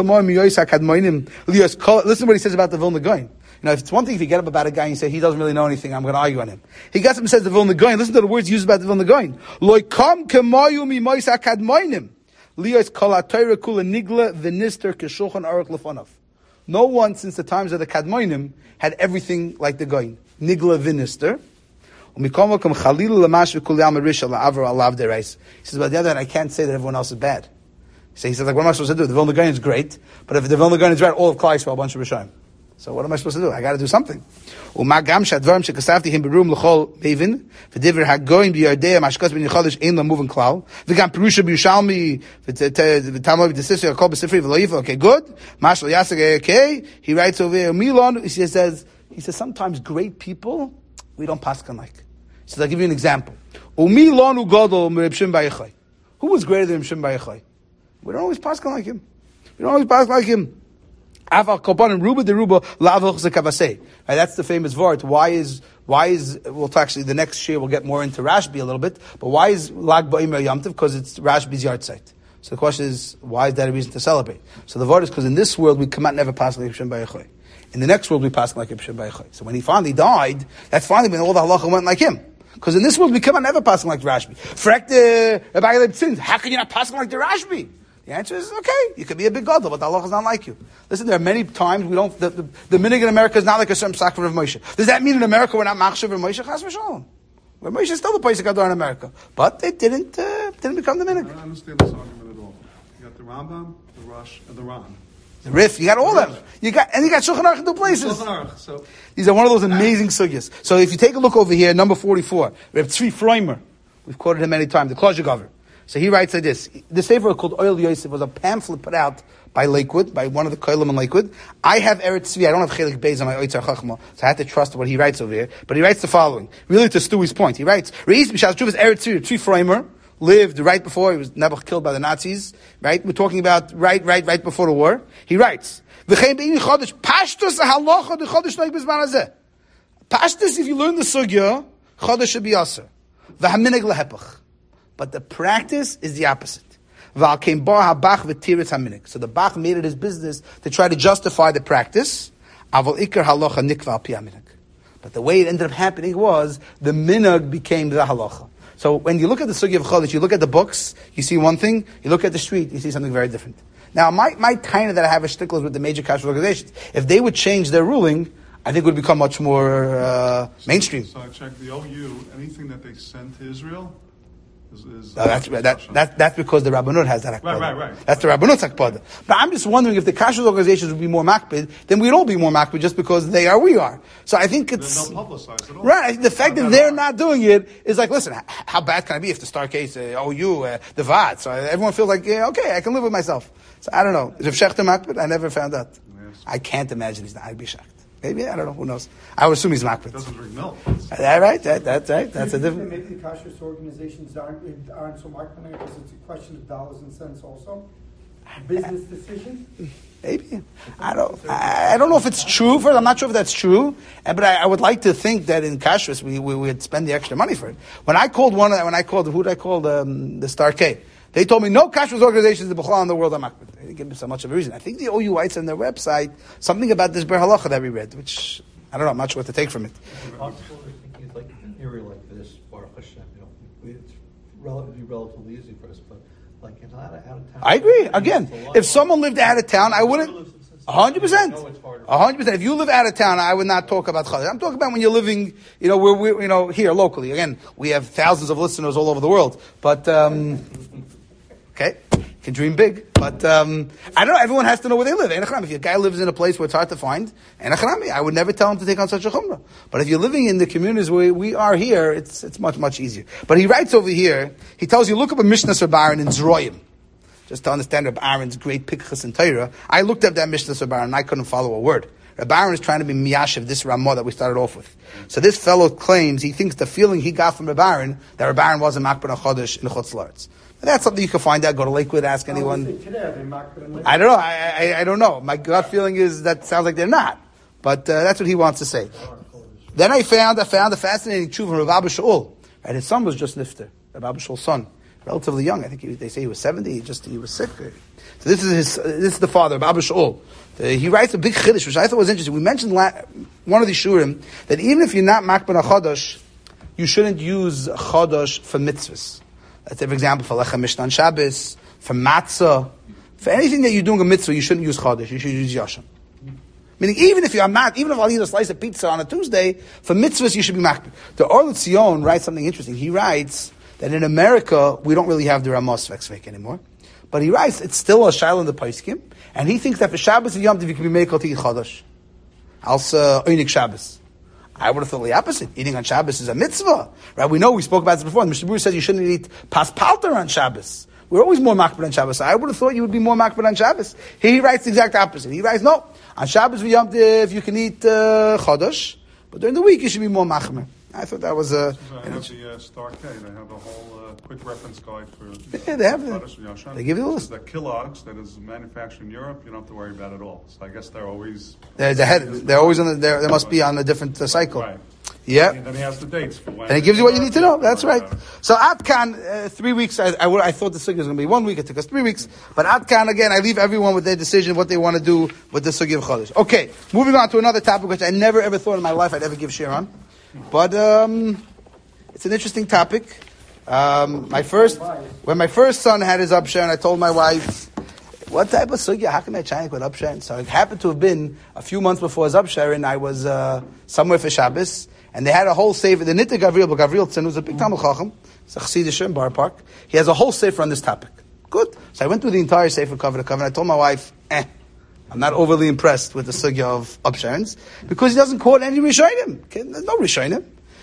Speaker 1: what he says about the Vilna Gaon. You know, if it's one thing if you get up about a guy and you say, he doesn't really know anything, I'm going to argue on him. He gets up and says the Vilna Gaon. Listen to the words used about the Vilna Gaon. No one since the times of the Kadmoinim had everything like the Gaon. Nigla v'nister. He says, but on the other hand, I can't say that everyone else is bad. So he says, like, what am I supposed to do? The Vilna Gaon is great, but if the Vilna Gaon is right, all of Klal Yisrael, a bunch of Rishayim. So what am I supposed to do? I got to do something. Okay, good. He writes over here, Milon, he says, he says, sometimes great people, we don't paskan like. He says, I'll give you an example. Who was greater than Reb Shimon Bar Yochai? We don't always paskan like him. We don't always paskan like him. Right, that's the famous word. Why is, why is, well, actually the next year we'll get more into Rashbi a little bit, but why is Lag Ba'omer Yom Tov? Because it's Rashbi's yard site. So the question is, why is that a reason to celebrate? So the word is because in this world we come out never pass like Reb Shimon Bar Yochai. In the next world we pass like Reb Shimon Bar Yochai. So when he finally died, that's finally when all the halacha went like him. Because in this world we come out never passing like the Rashbi. Frek the Rabbi Leib Tzins, how can you not pass like the Rashbi? The answer is, okay, you could be a big gadol, but the halacha is not like you. Listen, there are many times we don't, the, the, the minhag in America is not like a certain sakra of Moshe. Does that mean in America we're not machshav of Moshe? Chas v'shalom. Where Moshe is still the place of gadol in America. But it didn't, uh, didn't become the minhag.
Speaker 4: I don't understand this argument at all. You got the Rambam, the Rosh, and the Ran.
Speaker 1: The Rif, you got all of them. You got, and you got Shulchan Aruch in two places.
Speaker 4: Shulchan Aruch, so.
Speaker 1: These are one of those amazing sugyas. So if you take a look over here, number forty-four, Reb Tzvi Freimer, we've quoted him many times, the Klozher Gover. So he writes like this. The sefer called Oil Yosef was a pamphlet put out by Lakewood, by one of the Koilim in Lakewood. I have Eretz Tzvi. I don't have Chelik Beis on my Oitzar Chachma, so I had to trust what he writes over here. But he writes the following, really to Stewie's point. He writes, Reis B'Shas Tshuva is Eretz Tzvi, Tzvi Freimer, lived right before, he was never killed by the Nazis, right? We're talking about right, right, right before the war. He writes, Pashtus, if you learn the sugya, chodesh should be aser. But the practice is the opposite. So the Bach made it his business to try to justify the practice. But the way it ended up happening was, the minhag became the halacha. So when you look at the sugya of chodesh, you look at the books, you see one thing, you look at the street, you see something very different. Now, my, my kind that I have a shtickles with the major kashrut organizations, if they would change their ruling, I think it would become much more uh, mainstream.
Speaker 4: So I checked the O U, anything that they send to Israel is... is
Speaker 1: no, that's, that, that, that's because the Rabbanut has that akpada.
Speaker 4: Right, right, right.
Speaker 1: That's the Rabbanut's akpada. But I'm just wondering if the kashrut organizations would be more makbid, then we'd all be more makbid just because they are, we are. So I think it's...
Speaker 4: They'll publicize it all.
Speaker 1: Right, the fact that they're not doing it is like, listen, how bad can I be if the star case, uh, O U, uh, the V A D? So everyone feels like, yeah, okay, I can live with myself. So I don't know. Is Rav Shechter makbid? I never found out. Yes. I can't imagine he's not. I'd be shocked. Maybe, I don't know, who knows. I would assume he's makbid.
Speaker 4: It doesn't drink milk.
Speaker 1: That right? That, that's right. That's a different...
Speaker 5: Maybe the kashrut organizations aren't, aren't so makbid because it's a question of dollars and cents also? A business decision?
Speaker 1: Maybe. I don't I, I don't know if it's true for it. I'm not sure if that's true. But I, I would like to think that in kashrus we, we would spend the extra money for it. When I called one, when I called, who did I call? Um, the Star K. They told me no kashrus organizations in the B'chol in the world are makbid. They didn't give me so much of a reason. I think the O U writes on their website something about this ber halacha that we read, which I don't know. I'm not sure what to take from it.
Speaker 3: It's possible to think like an area like this, Baruch Hashem, you know, it's relatively relatively easy for us, but like in out of town.
Speaker 1: I agree. Again, if someone lived out of town, I wouldn't. A hundred percent. A hundred percent. If you live out of town, I would not talk about chodesh. I'm talking about when you're living, you know, we're, we're you know here locally. Again, we have thousands of listeners all over the world, but. Um, Okay, can dream big, but um, I don't know. Everyone has to know where they live. If a guy lives in a place where it's hard to find, I would never tell him to take on such a chumrah. But if you're living in the communities where we are here, it's it's much much easier. But he writes over here. He tells you, look up a Mishnah Reb Aaron in Zroyim, just to understand Reb Aaron's great pikchas in Torah. I looked up that Mishnah Reb Aaron and I couldn't follow a word. Reb Aaron is trying to be miyashiv this Ramah that we started off with. So this fellow claims he thinks the feeling he got from Reb Aaron that Reb Aaron wasn't makbar chodesh in Chutz La'aretz. That's something you can find out. Go to Lakewood, ask anyone. I don't know. I, I, I don't know. My gut feeling is that sounds like they're not. But uh, that's what he wants to say. Then I found I found a fascinating truth from Rav Abba Shaul. Right, his son was just nifter. Rav Abba Shaul's son, relatively young. I think he, they say he was seventy. He just he was sick. So this is his. Uh, this is the father, Rav Abba Shaul. Uh, he writes a big chiddush, which I thought was interesting. We mentioned la- one of the shurim that even if you're not makbar chodesh, you shouldn't use chodesh for mitzvahs. Let's say, for example, for Lechem Mishnah on Shabbos, for Matzah, for anything that you're doing a mitzvah, you shouldn't use Chodesh, you should use Yashan. Meaning, even if you're not, even if I'll eat a slice of pizza on a Tuesday, for mitzvahs you should be makbid. The Or L'Tzion writes something interesting. He writes that in America, we don't really have the Ramos Vexvek anymore. But he writes, it's still a Shaila in the Paiskim, and he thinks that for Shabbos and Yom Tov you can be made to eat Chodesh. Also, Oynik Shabbos. I would have thought the opposite. Eating on Shabbos is a mitzvah. Right? We know, we spoke about this before. Mishnah Berurah says you shouldn't eat pas palter on Shabbos. We're always more makbar on Shabbos. I would have thought you would be more makbar on Shabbos. He writes the exact opposite. He writes, no, on Shabbos Yom Tov you can eat uh, chodesh, but during the week you should be more machmer. I thought that was a...
Speaker 4: I have the uh, Star K. They have a whole uh, quick reference guide for...
Speaker 1: Yeah, they have that. They give you the list.
Speaker 4: That Kellogg's that is manufactured in Europe, you don't have to worry about it at all. So I guess they're always...
Speaker 1: They're, they're, head, they're always on the... They must be on a different uh, cycle.
Speaker 4: Right.
Speaker 1: Yeah.
Speaker 4: And then he has the dates for when.
Speaker 1: And he gives you what you need to know. That's right. So Atkan, uh, three weeks, I, I, I thought the sugya was going to be one week. It took us three weeks. But Atkan, again, I leave everyone with their decision, what they want to do with the sugya of Chodesh. Okay, moving on to another topic which I never ever thought in my life I'd ever give share on. But um, it's an interesting topic. Um, my first, when my first son had his upshare, I told my wife, what type of sugya? How can I try with upshare? So it happened to have been a few months before his upshare, and I was uh, somewhere for Shabbos. And they had a whole sefer, the Nitter Gavriel, but Gavriel Tzen, who's a big Talmud Chacham, it's a Chassidish in Bar Park. He has a whole sefer on this topic. Good. So I went through the entire sefer cover to cover, and I told my wife, eh, I'm not overly impressed with the sugya of upsharens, because he doesn't quote any Rishonim. Okay? There's no Rishonim.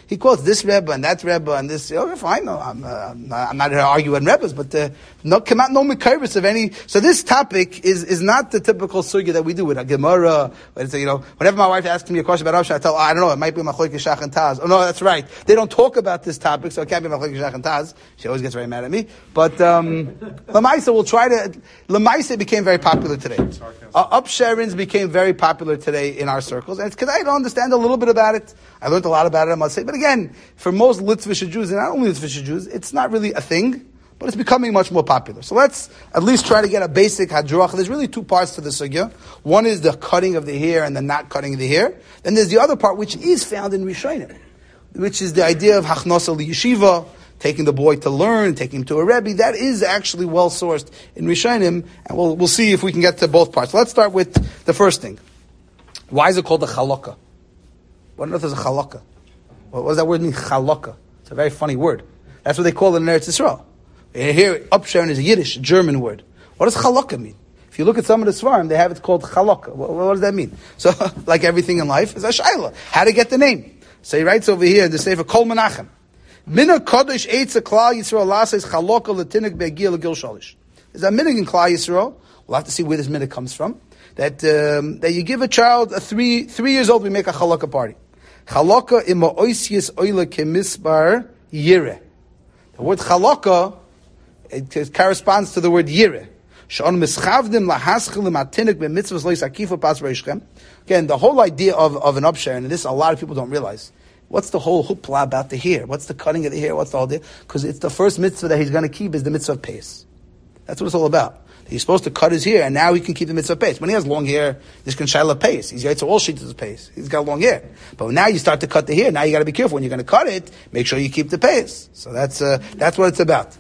Speaker 1: He quotes this Rebbe and that Rebbe and this. Okay, fine. No, I'm, uh, I'm not, I'm not here to argue on Rebbes, but uh, no, come out no mekayris of any. So this topic is is not the typical sugya that we do with a Gemara. You know, whenever my wife asks me a question about Rav, I tell her, oh, I don't know, it might be Machlokes Shach and Taz. Oh no, that's right. They don't talk about this topic, so it can't be Machlokes Shach and Taz. She always gets very mad at me. But um, Lamaisa will try to. Lamaisa became very popular today. Uh, Upsharins became very popular today in our circles, and it's because I don't understand a little bit about it. I learned a lot about it, I must say. But again, for most Litvish Jews, and not only Litvish Jews, it's not really a thing, but it's becoming much more popular. So let's at least try to get a basic hadroch. There's really two parts to the sugya. One is the cutting of the hair and the not cutting of the hair. Then there's the other part, which is found in Rishonim, which is the idea of hachnosa liyeshiva, taking the boy to learn, taking him to a rebbe. That is actually well sourced in Rishonim, and we'll we'll see if we can get to both parts. Let's start with the first thing. Why is it called a chalaka? What on earth is a chalaka? What does that word mean, chalaka? It's a very funny word. That's what they call it in Eretz Yisrael. Here, upsharon is a Yiddish, a German word. What does chalaka mean? If you look at some of the svarim, they have it called chalaka. What, what does that mean? So, like everything in life, it's a shayla. How to get the name? So he writes over here, the Sefer Kol Menachem. Mina Kodesh Eitza Klal Yisrael Lases Chalaka Latinik Be'Gil Gil Shalish. There's a minig in Klal Yisrael. We'll have to see where this minig comes from. That um, that you give a child a three three years old, we make a chalaka party. Chalaka ima oisius oila kemisbar yire. The word chalaka it, it corresponds to the word yire. Shon mischavdim lahaschilim atinik b'mitzvahs lois akifa pas reishchem. Again, the whole idea of of an upshare, and this a lot of people don't realize. What's the whole hoopla about the hair? What's the cutting of the hair? What's the whole deal? Because it's the first mitzvah that he's going to keep is the mitzvah of peis. That's what it's all about. He's supposed to cut his hair, and now he can keep the mitzvah of peis. When he has long hair, this can shaila peis. He's got all sheets of peis. He's got long hair. But now you start to cut the hair. Now you got to be careful when you're going to cut it. Make sure you keep the peis. So that's uh, that's what it's about.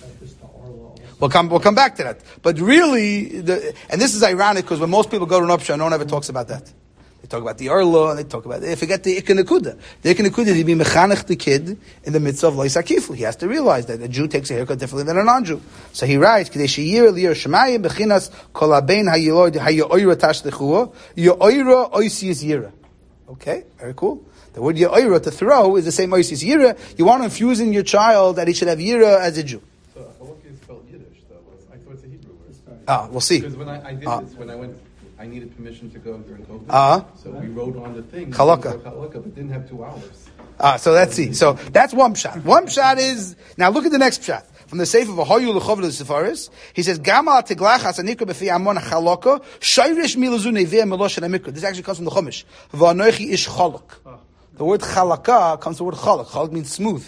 Speaker 1: We'll come we'll come back to that. But really, the, and this is ironic because when most people go to an upshur, no one ever talks about that. They talk about the Arlo, and they talk about, they forget the Iker Nekuda. The Iker Nekuda, they be mechanech the kid in the midst of Lois Akifu. He has to realize that a Jew takes a haircut differently than a non-Jew. So he writes, K'dei sheyir liyir shemayim bechinas kol habein hayiloid hayoira tashdechua, yoira oisius yira. Okay, very cool. The word yoira, to throw, is the same oisius yira. You want to infuse in your child that he should have yira as a Jew.
Speaker 6: So, halakha is spelled Yiddish, though. I thought it's a Hebrew word.
Speaker 1: Ah, we'll see.
Speaker 6: Because when I, I did
Speaker 1: Ah.
Speaker 6: this, when I went, I needed permission to go during COVID.
Speaker 1: Ah.
Speaker 6: So we wrote on the thing.
Speaker 1: Halakha.
Speaker 6: Halakha, but didn't have two hours.
Speaker 1: Ah, so let's see. So that's one pshat. One pshat is, now look at the next pshat. From the Sefer of Ahoyu L'chov L'Sefaris, he says, Gama Tiglachas Anikra B'fi Amon Chalaka, Shayrish Milazu Neveh Melosh Amikra. This actually comes from the Chumash. V'anoichi ish chalak. The word chalaka comes from the word chalak. Chalak means smooth.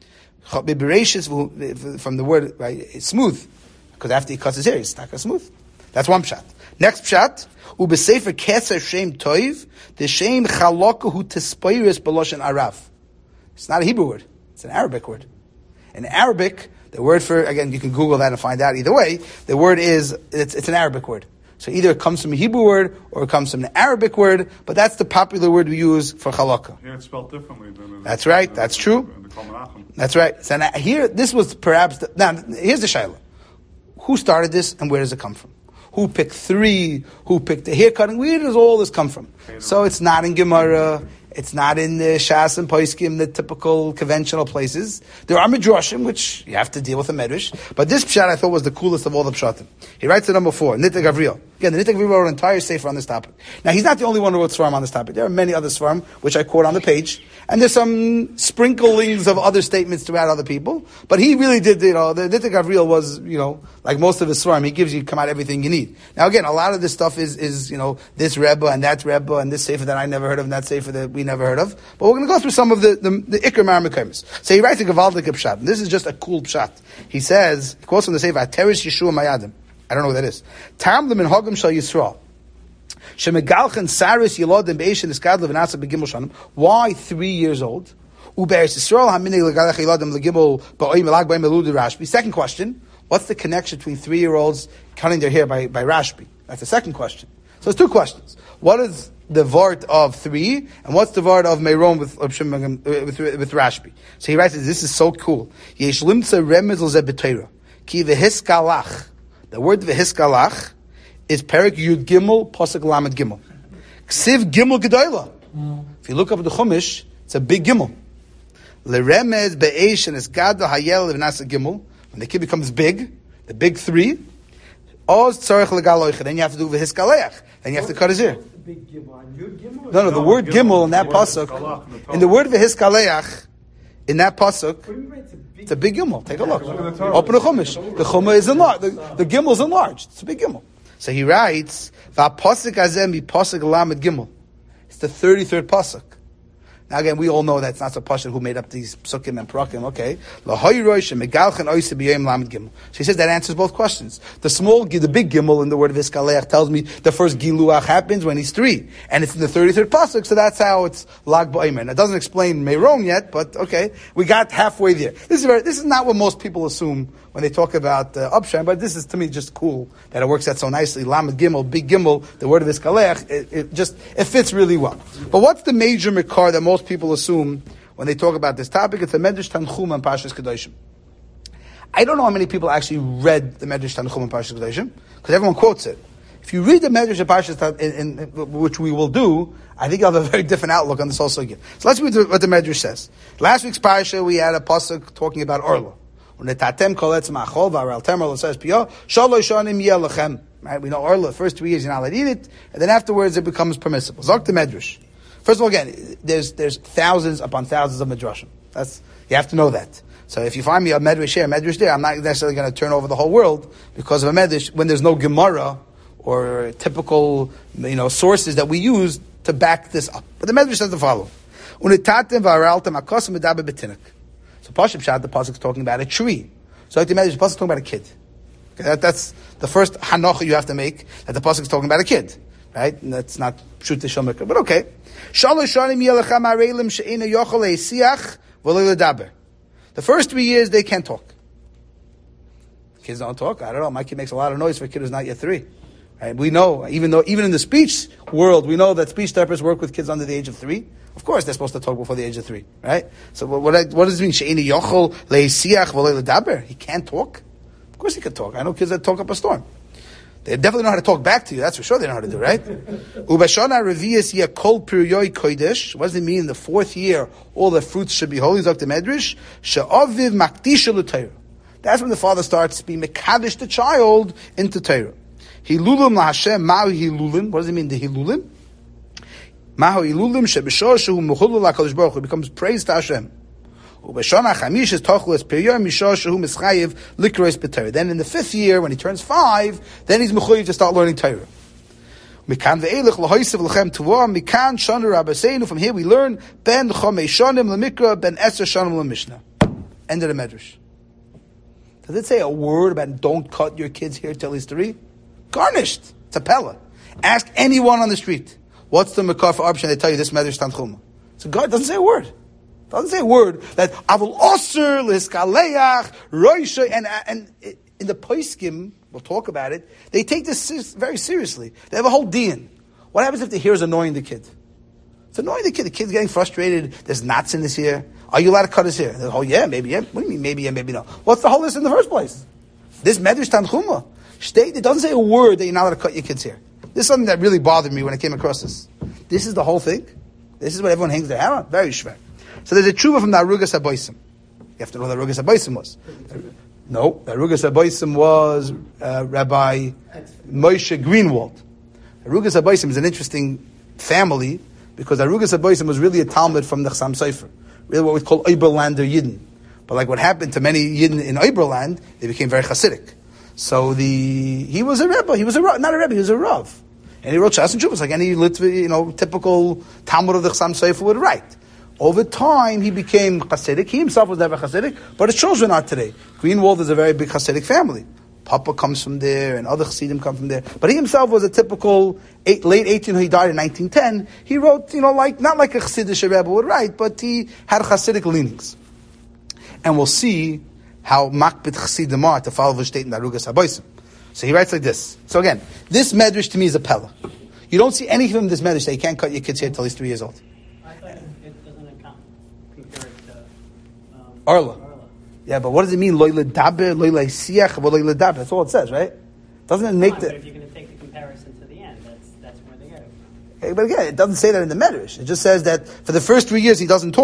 Speaker 1: Bereshis, from the word, right, it's smooth. Because after he cuts his hair, he's not smooth. That's one pshat. Next pshat, Ubesefer Keser Shem Toiv, the Shem Chalaka Hu Tispeiris Beloshen Arav. It's not a Hebrew word. It's an Arabic word. In Arabic, the word for, again, you can Google that and find out either way, the word is, it's, it's an Arabic word. So either it comes from a Hebrew word or it comes from an Arabic word, but that's the popular word we use for chalaka.
Speaker 4: Here it's spelled differently than in
Speaker 1: That's right,
Speaker 4: in-
Speaker 1: that's true.
Speaker 4: in the Kol Menachem.
Speaker 1: That's right. So now here, this was perhaps, the, now here's the shayla. Who started this and where does it come from? Who picked three? Who picked the hair cutting? Where does all this come from? So it's not in Gemara. It's not in the Shas and Poskim, the typical conventional places. There are Midrashim, which you have to deal with a Medrash. But this Pshat I thought was the coolest of all the Pshatim. He writes at number four, Nitya Gavriel. Again, the Nitya Gavriel wrote an entire sefer on this topic. Now, he's not the only one who wrote Svarim on this topic. There are many other Svarim, which I quote on the page. And there's some sprinklings of other statements throughout other people. But he really did, you know, the Nitya Gavriel was, you know, like most of his Svarim, he gives you, come out everything you need. Now, again, a lot of this stuff is, is you know, this Rebbe and that Rebbe and this sefer that I never heard of and that sefer that we never heard of. But we're going to go through some of the, the, the Iker Maramikaimis. So he writes a Gavaldik Pshat. And this is just a cool Pshat. He says, he quotes from the sefer, Ateris Yeshua Mayadim. I don't know what that is. Tam the Minhagim Shal Yisrael. Shemegalchen Saris Yelodim Beishin Iskadlev and Asa Begimel Shanim. Why three years old? Uberis Yisrael Hamini Legalech Yelodim Legimel Ba'oim Elag Ba'im Eludi Rashbi. Second question, what's the connection between three-year-olds cutting their hair by, by Rashbi? That's the second question. So it's two questions. What is the vart of three, and what's the vart of Meiron with, with, with Rashbi? So he writes, this is so cool. Yesh limtza remez l'zeh Ki v'hiskalach. The word v'hiskalach is Perik Yud Gimel, Pasuk Lamed Gimel. Ksiv Gimel Gedoyla. If you look up at the Chumash, it's a big Gimel. Leremez be'esh and esgado hayel v'nasa gimel. When the kid becomes big, the big three, oz tzarech legaloich. Then you have to do v'hiskaleach. Then you have to cut his ear.
Speaker 5: Big gimel on your gimel?
Speaker 1: No, no, the
Speaker 4: No,
Speaker 1: word
Speaker 4: gimel,
Speaker 1: gimel in that
Speaker 4: gimel,
Speaker 1: pasuk,
Speaker 4: galach, in the
Speaker 1: in the word v'hiskaleach, in that pasuk,
Speaker 5: What do you mean it's a big?
Speaker 1: it's a big gimel. Take a look.
Speaker 4: Look at the Torah.
Speaker 1: Open the chumash. The chumah is enlarged. The, the gimel is enlarged. It's a big gimel. So he writes, "Va'pasuk azem mi pasuk lamed gimel." It's the thirty-third pasuk. Now again, we all know that's not the pasuk who made up these psukim and prakim. Okay, lahoyrosh megalchen oise b'yom lamed gimel. So he says that answers both questions. The small, the big gimel in the word of Iskaleach tells me the first giluach happens when he's three, and it's in the thirty-third pasuk. So that's how it's lag b'omer. It doesn't explain Meron yet, but okay, we got halfway there. This is very, this is not what most people assume when they talk about uh, Upsheim, but this is to me just cool that it works out so nicely. Lamed Gimel, big Gimel, the word of Iskaleach, it, it just, it fits really well. But what's the major makar that most people assume when they talk about this topic? It's the Medrash Tanchuma and Parshas Kedoshim. I don't know how many people actually read the Medrash Tanchuma and Parshas Kedoshim, because everyone quotes it. If you read the Medrash of Parshas, in, in, which we will do, I think you'll have a very different outlook on this also again. So let's read what the Medrash says. Last week's Parsha, we had a pasuk talking about Orla. Right? We know Orla, the first three years you're not allowed to eat it, and then afterwards it becomes permissible. Zok the Medrash. First of all, again, there's there's thousands upon thousands of Medrashim. That's, you have to know that. So if you find me a Medrash here, a Medrash there, I'm not necessarily going to turn over the whole world because of a Medrash when there's no Gemara or typical, you know, sources that we use to back this up. But the Medrash says the following. So Pashup Shad, the pasuk is talking about a tree. So like the Medrash, the pasuk is talking about a kid. Okay, that, that's the first hanocha you have to make, that the pasuk is talking about a kid. Right? And that's not Pshut Shomekah, but okay. The first three years, they can't talk. Kids don't talk. I don't know. My kid makes a lot of noise for a kid who's not yet three. Right? We know, even though, even in the speech world, we know that speech therapists work with kids under the age of three. Of course, they're supposed to talk before the age of three, right? So what, what, what does it mean? She'eni yochol leisiach v'lo ledaber. He can't talk. Of course, he can talk. I know kids that talk up a storm. They definitely know how to talk back to you. That's for sure. They know how to do, right? Ubashana revius yeh kol piryoy kodesh. What does it mean? In the fourth year, all the fruits should be holy. Zok the Medrash. She'aviv makdisha l'Torah. That's when the father starts to be mekadosh the child into Torah. Hilulim laHashem ma'u hilulim. What does it mean? The hilulim. Ma'u hilulim she'b'shor shehu mechulu la'Kadosh Baruch Hu. It becomes praise to Hashem. Ubashana chamish is tochlu es piryoy mishor shehu mischayev likros b'Torah. Then in the fifth year, when he turns five, then he's mechuyev to start learning Torah. Mikan ve'elech lahoysev lechem tuvah. Mikan shana rabbeinu. From here we learn ben chomei shanim lemikra ben eser shanim lemishnah. End of the Medrash. Does it say a word about don't cut your kid's hair till he's three? Garnished. It's a pella. Ask anyone on the street. What's the makar for option? They tell you this Medrash Tanchuma. So God doesn't say a word. Doesn't say a word that avul osir liskaleach roisha and and in the poskim we'll talk about it. They take this very seriously. They have a whole din. What happens if the hair is annoying the kid? It's annoying the kid. The kid's getting frustrated. There's knots in his hair. Are you allowed to cut his hair? Oh yeah, maybe yeah. What do you mean maybe yeah, maybe no? What's the whole list in the first place? This Medrash Tanchuma. It doesn't say a word that you're not allowed to cut your kid's hair. This is something that really bothered me when I came across this. This is the whole thing. This is what everyone hangs their hair on. Very shver. So there's a tshuva from the Arugas Haboisim. You have to know what the Arugas Haboisim was. No, the Arugas Haboisim was uh, Rabbi Moshe Greenwald. Arugas Haboisim is an interesting family because Arugas Haboisim was really a Talmud from the Chassam Sofer. Really what we call Oberlander Yidden. But like what happened to many Yidden in Oberland, they became very Hasidic. So the he was a Rebbe. He was a not a Rebbe. He was a Rav, and he wrote Shas and Shuvas like any Litvi, you know, typical Talmud of the Chassam Sofer would write. Over time, he became Hasidic. He himself was never Hasidic, but his children are today. Greenwald is a very big Hasidic family. Papa comes from there, and other Chassidim come from there. But he himself was a typical eight, late eighteen. He died in nineteen ten. He wrote, you know, like not like a Chassidish Rebbe would write, but he had Hasidic leanings. And we'll see how makbid Chassidim are to follow the state in the Arugas Haboisim. So he writes like this. So again, this Medrash to me is a pella. You don't see anything from this Medrash that you can't cut your kid's hair until he's three years old.
Speaker 7: I thought it doesn't account. Compare it to um,
Speaker 1: Arla.
Speaker 7: Arla.
Speaker 1: Yeah, but what does it mean? Loy ledaber, loy leisiach, loy ledaber. That's all it says, right? Doesn't it make
Speaker 7: Fine,
Speaker 1: the...
Speaker 7: But if you're going to take the comparison to the end, that's that's where they get it.
Speaker 1: Okay, but again, it doesn't say that in the Medrash. It just says that for the first three years he doesn't talk.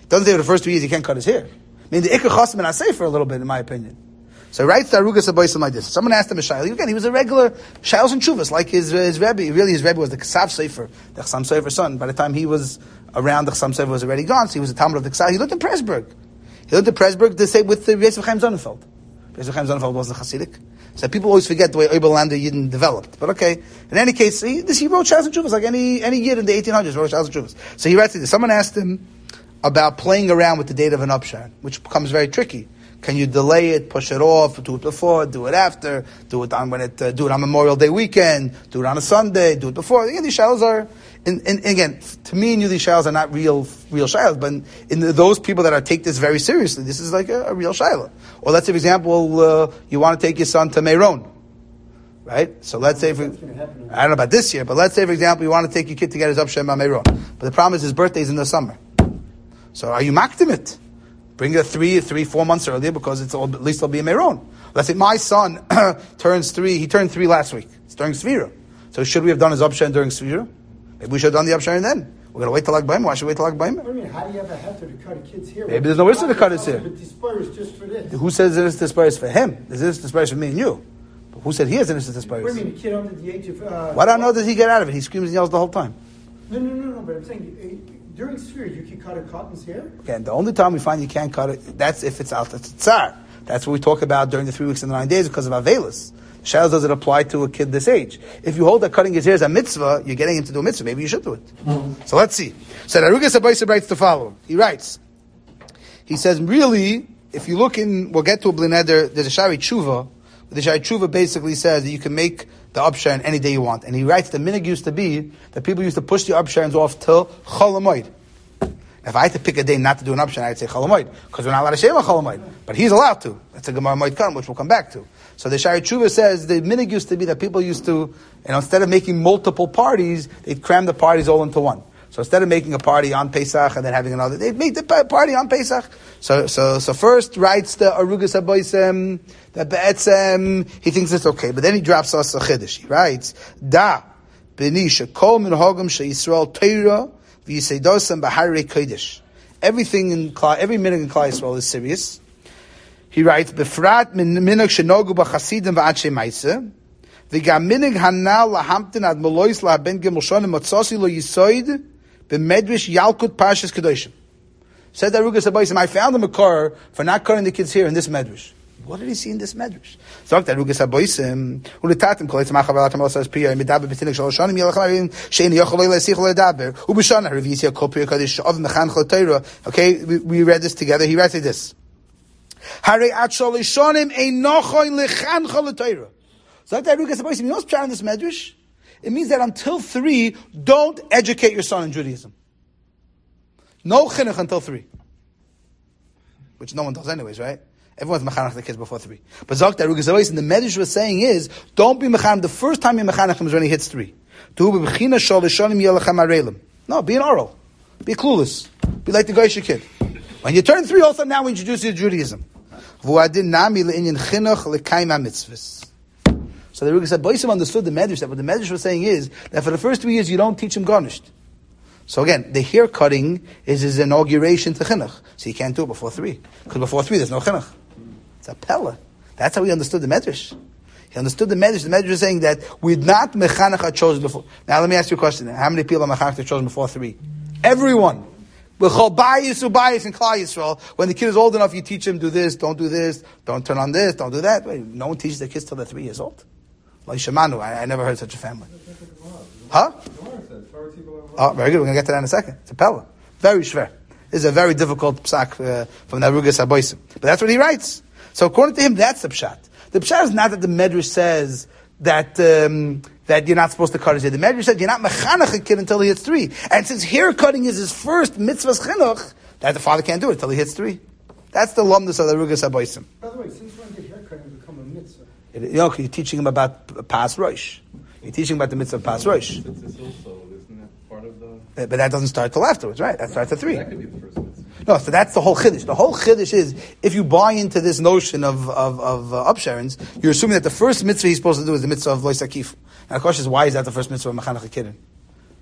Speaker 1: Doesn't say for the first two years he can't cut his hair. I mean, the Iker Chosim and Asay for a little bit, in my opinion. So he writes the Arugas Abaysim like this. Someone asked him a shayla. Again, he was a regular shaylas and chuvas, like his his Rebbe. Really, his Rebbe was the Ksav Sefer, the Chassam Sefer's son. By the time he was around, the Chassam Sefer was already gone, so he was a Talmud of the Ksav. He lived in Pressburg. He lived in Pressburg to say with the Yosef Chaim Sonnenfeld. Yosef Chaim Sonnenfeld wasn't Hasidic. So people always forget the way Oberlander Yidden developed. But okay, in any case, he, this, he wrote shaylas and chuvas like any any Yid in the eighteen hundreds wrote shaylas and chuvas. So he writes this. Someone asked him about playing around with the date of an upshare, which becomes very tricky. Can you delay it, push it off, do it before, do it after, do it on when it, uh, do it on Memorial Day weekend, do it on a Sunday, do it before? Again, these shaylas are, in, in, again, to me and you, these shaylas are not real, real shaylas, but in, in the, those people that are take this very seriously, this is like a, a real shayla. Or let's say, for example, uh, you want to take your son to Meron, right? So let's say, for, I don't know about this year, but let's say, for example, you want to take your kid to get his upshare on Meron. But the problem is his birthday's in the summer. So are you makdim it? Bring it three, three, four months earlier because it's all, at least it'll be a Meron. Let's say my son turns three. He turned three last week. It's during Sfira. So should we have done his upshare during Sfira? Maybe we should have done the upshare then. We're going to wait till Lag B'Omer. Why should we wait till Lag B'Omer?
Speaker 5: What do you mean? How do you have a heter to cut a kid's hair?
Speaker 1: Maybe there's no issue to cut his hair.
Speaker 5: But disperse just for this.
Speaker 1: Who says this disperse for him? This is disperse for me and you. But who said he has an innocent disperse?
Speaker 5: What do you mean? A kid under the age of... Uh,
Speaker 1: Why don't I know does he get out of it? He screams and yells the whole time.
Speaker 5: No, no, no, no. But I'm saying... Uh, during Sphere, you can cut a cotton's hair?
Speaker 1: Again, the only time we find you can't cut it, that's if it's out, it's tsar. That's what we talk about during the three weeks and the nine days because of Avelis. The Shayla doesn't apply to a kid this age. If you hold that cutting his hair is a mitzvah, you're getting him to do a mitzvah. Maybe you should do it. Mm-hmm. So let's see. So Arugas Abaysim writes the following. He writes, he says, really, if you look in, we'll get to a Bli Neder, there's a Shari Tshuva. The Shari Tshuva basically says that you can make the upsharon any day you want. And he writes the minig used to be that people used to push the upsharons off till Chol Hamoed. If I had to pick a day not to do an upsharon, I'd say Chol Hamoed, because we're not allowed to shave on Chol Hamoed. But he's allowed to. That's a Gemara Moed Kan, which we'll come back to. So the Shari Tshuva says the minig used to be that people used to, you know, instead of making multiple parties, they'd cram the parties all into one. So instead of making a party on Pesach and then having another, they'd make the party on Pesach. So, so, so first writes the Arugas Abaysim that Be'etzem, he thinks it's okay, but then he drops us a chiddush. He writes, Da, b'ni shekol min hogam she'Yisrael Torah v'yiseidosem b'harei kodesh. Everything in Klal, every minhag in Klal Yisrael is serious. He writes, Befrat min minhag shenogu b'chasidim v'adshe ma'aseh, v'gam minhag hanal lahamtin ad melois la'ben gimel shonim matzosi lo yisoid b'medrish yalkut parshas kedoshim. Said the Arugas Abaysim, I found him a car for not cutting the kids' hair in this medrash. What did he see in this medrash? So the Arugas Abaysim, ulitatim kol etzma chavalat hamelas priya midaber b'tinik shalosh shanim yelach harim sheini yochel lo yisich lo yadaber ubishana revisia kol priya kadosh of mechan chol Torah. Okay, we, we read this together. He writes like this: Harei at shalosh shanim einochoin lechan chol Torah. So the Arugas Abaysim, you know what's pshat in this medrash? It means that until three, don't educate your son in Judaism. No chinuch until three. Which no one does anyways, right? Everyone's mechanach the kids before three. But Zok Arugas Abaysim, the medrash was saying is, don't be mechanach. The first time you're mechanach him is when he hits three. No, be an oral. Be clueless. Be like the Geisha kid. When you turn three, also now we introduce you to Judaism. So the Arugas Abaysim understood the medrash, that what the medrash was saying is that for the first two years you don't teach him garnished. So again, the hair cutting is his inauguration to chinuch. So you can't do it before three. Because before three there's no chinuch. It's a pella. That's how he understood the medrash. He understood the medrash. The medrash is saying that we're not mechanach are chosen before. Now let me ask you a question. How many people are mechanach are chosen before three? Everyone. B'chol bayis ubayis in Klal Yisrael. When the kid is old enough, you teach him, do this, don't do this, don't turn on this, don't do that. Wait, no one teaches their kids till they're three years old. Like Shemanu, I, I never heard such a family. Huh? Oh, very good. We're going to get to that in a second. It's a pella. Very shver. This is a very difficult psak uh, from the Arugas Abaysim. But that's what he writes. So according to him, that's the pshat. The pshat is not that the medrash says that um, that you're not supposed to cut his hair. The medrash says you're not mechanach a kid until he hits three. And since hair cutting is his first mitzvah's chinuch, that the father can't do it until he hits three. That's the lumdus of the Arugas Abaysim.
Speaker 5: By the way, since when did hair cutting become a mitzvah?
Speaker 1: It, you know, you're teaching him about Pas Rosh. You're teaching him about the mitzvah of Pas Rosh. But that doesn't start till afterwards, right? That starts at three.
Speaker 6: That could be the first mitzvah.
Speaker 1: No, so that's the whole chiddush. The whole chiddush is, if you buy into this notion of of, of uh, upsharons, you're assuming that the first mitzvah he's supposed to do is the mitzvah of lois akif. And the question is, why is that the first mitzvah of mechanach kidin?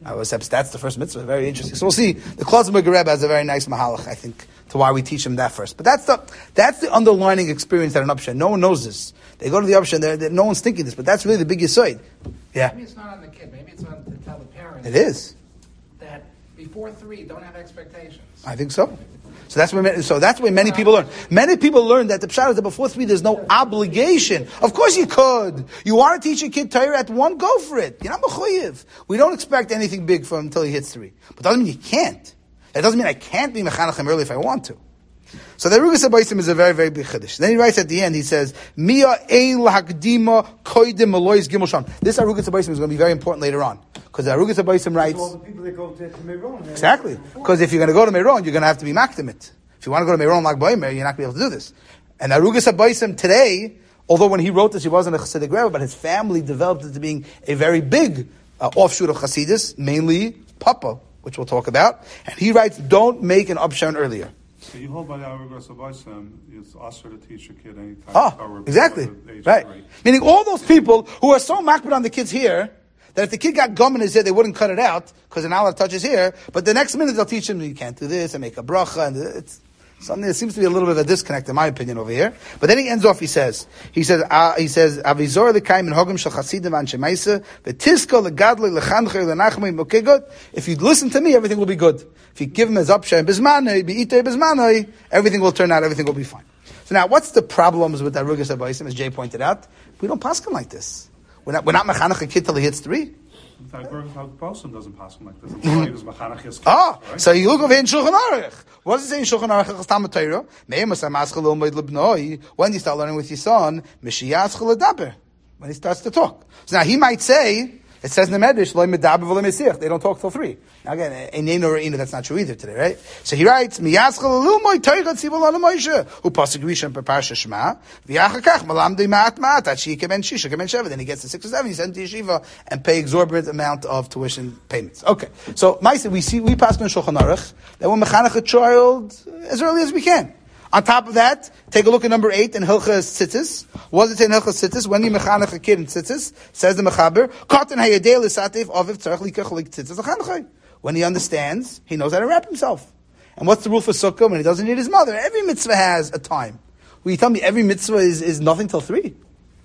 Speaker 1: I was, that's the first mitzvah. Very interesting. So we'll see. The Klozmer Rebbe has a very nice mahalach, I think, to why we teach him that first. But that's the that's the underlining experience at an upshan. No one knows this. They go to the upshan, they're, they're, no one's thinking this, but that's really the big yisoid. Yeah.
Speaker 8: Maybe it's not on the kid. Maybe it's on to tell the parents.
Speaker 1: It is.
Speaker 8: That before three, don't have expectations.
Speaker 1: I think so. So that's where so that's where many people learn. Many people learn that the pshat is that before three there's no obligation. Of course you could. You want to teach your kid Torah at one, go for it. You're not mechuyev. We don't expect anything big from him until he hits three. But doesn't mean you can't. That doesn't mean I can't be mechanachem early if I want to. So the Arugas Habaysim is a very, very big chiddush. Then he writes at the end, he says, Mia ein lahakdima koidim alois gimel sham. This Arugas Habaysim is going to be very important later on. Because the Arugas Habaysim writes...
Speaker 5: all the people that go to, to Meron.
Speaker 1: Exactly. Because if you're going to go to Meron, you're going to have to be makdimit. If you want to go to Meron like Boimer, you're not going to be able to do this. And the Arugas Habaysim today, although when he wrote this, he wasn't a Chassidic Rebbe, but his family developed into being a very big uh, offshoot of Chassidus, mainly Papa, which we'll talk about. And he writes, don't make an upshan earlier.
Speaker 4: So you hold by the Arugas Habaysim, it's also to teach a kid any time.
Speaker 1: Oh, exactly. Right. Meaning all those people who are so makbid on the kids here, that if the kid got gum in his ear, they wouldn't cut it out, because they're not allowed to touch his ear, but the next minute they'll teach him, you can't do this, and make a bracha, and it's something that seems to be a little bit of a disconnect, in my opinion, over here. But then he ends off, he says, he says, uh, he says, Avizor l'kaim in hogim shel chasidim an shemaisa, v'tizko l'gadli l'chancher l'nachmei mokegod. If you listen to me, everything will be good. If you give him his upshay bismanoi, beitei bismanoi, everything will turn out, everything will be fine. So now, what's the problems with Arugas Habaysim, as Jay pointed out? We don't paskin like this. We're not, we're not mechanach a kid till he hits three.
Speaker 4: The Habaysim doesn't pass him like this. It's mechanach his kids,
Speaker 1: Oh,
Speaker 4: right?
Speaker 1: so you look over here in Shulchan Aruch. What does it say in Shulchan Aruch? Chastam Torah. Me'emas ha'maschal l'omid l'bnoi. When do you start learning with your son? Mishiyaschal l'daber. When he starts to talk. So now he might say, it says in the Medrash, lo medaber v'lo mesich. They don't talk till three. Now again, Einenu or Re'inu, that's not true either today, right? So he writes, Miyaschal l'lumoi Torah tzivul ala Moshe. Hu pasuk rishon beparsha Shema. V'yachakach malamdei ma'at ma'at. At she kemen shisha, kemen sheva. Then he gets to six or seven. He sends to yeshiva and pay exorbitant amount of tuition payments. Okay. So, Maisa, we see, we pass on Shulchan Aruch that we're mechanach a child as early as we can. On top of that, take a look at number eight in Hilchas Tzitzis. What does it say in Hilchas Tzitzis? When you mechanach a kid in Tzitzis, says the Mechaber, Katan hayadei l'satev aviv tzarech likach lik tzitzis l'chanachai. When he understands, he knows how to wrap himself. And what's the rule for Sukkah when he doesn't need his mother? Every mitzvah has a time. Will you tell me every mitzvah is, is nothing till three?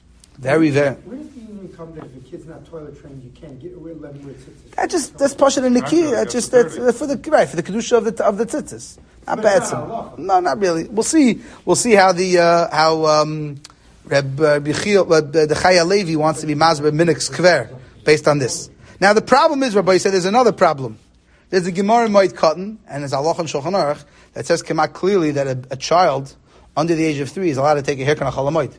Speaker 1: Very, very.
Speaker 5: Where does the union come that if a kid's not toilet trained, you can't get away let him with tzitzis?
Speaker 1: I just, that's Pasha and Nikki. That's just, that's for the, right, for the Kedusha of the, of the tzitzis. Not
Speaker 5: But
Speaker 1: bad.
Speaker 5: it's not halacha.
Speaker 1: No, not really. We'll see, we'll see how the, uh, how, um, Reb, uh, Bichil, uh, the Chaya Levi wants to be Mazber Minix Kver, based on this. Now the problem is, Rabbi said, there's another problem. There's a Gemara Moed Cotton, and there's Allah and Shulchan Aruch, that says come out clearly that a, a child under the age of three is allowed to take a haircut on Cholamoid.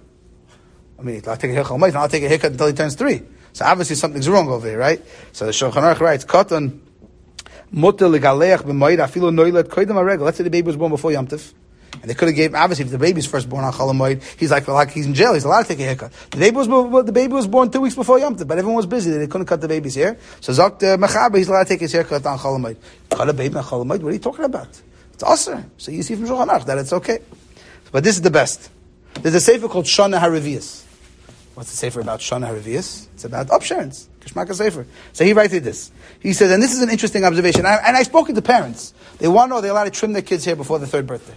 Speaker 1: I mean, he's allowed to take a haircut on Cholamoid, not allowed to take a haircut until he turns three. So obviously something's wrong over here, right? So the Shulchan Aruch writes, Cotton, Mutter legaleach b'moed afilu noilet koydem haregel. Let's say the baby was born before Yom Tov. And they could have gave, obviously, if the baby's first born on Cholamoid, he's like, like he's in jail, he's allowed to take a haircut. The baby was, the baby was born two weeks before Yom Tov, but everyone was busy, they couldn't cut the baby's hair. So Zok the Mechaber, he's allowed to take his haircut on Cholamoid. Cut a baby on Cholamoid? What are you talking about? It's usher. So you see from Shulchan Aruch that it's okay. But this is the best. There's a sefer called Shana Haravias. What's the sefer about Shana Haravias? It's about upsharons. Kishmaka sefer. So he writes this. He says, and this is an interesting observation, and I, and I spoken to parents. They want to know they're allowed to trim their kids' hair before the third birthday.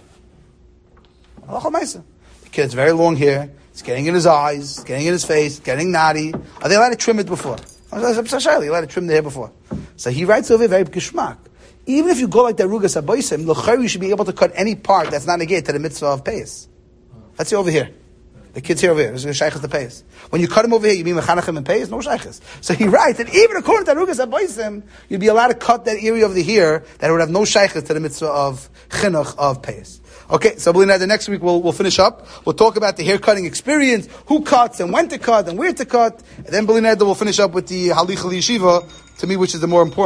Speaker 1: The kid has very long hair. It's getting in his eyes. It's getting in his face. It's getting naughty. Are they allowed to trim it before? You're allowed to trim the hair before. So he writes over very geshmak. Even if you go like the Arugas Habaysim, l'chayr you should be able to cut any part that's not negate to the mitzvah of payas. Let's see over here. The kid's here over here. There's a shaykhs the payas. When you cut him over here, you mean mechanachim and payas? No shaykhs. So he writes that even according to Arugas Habaysim, you'd be allowed to cut that area over the here that would have no shaykhs to the mitzvah of chinuch of payas. Okay, so the next week we'll, we'll finish up. We'll talk about the hair cutting experience, who cuts and when to cut and where to cut. And then we'll finish up with the Halich Yeshiva, to me, which is the more important.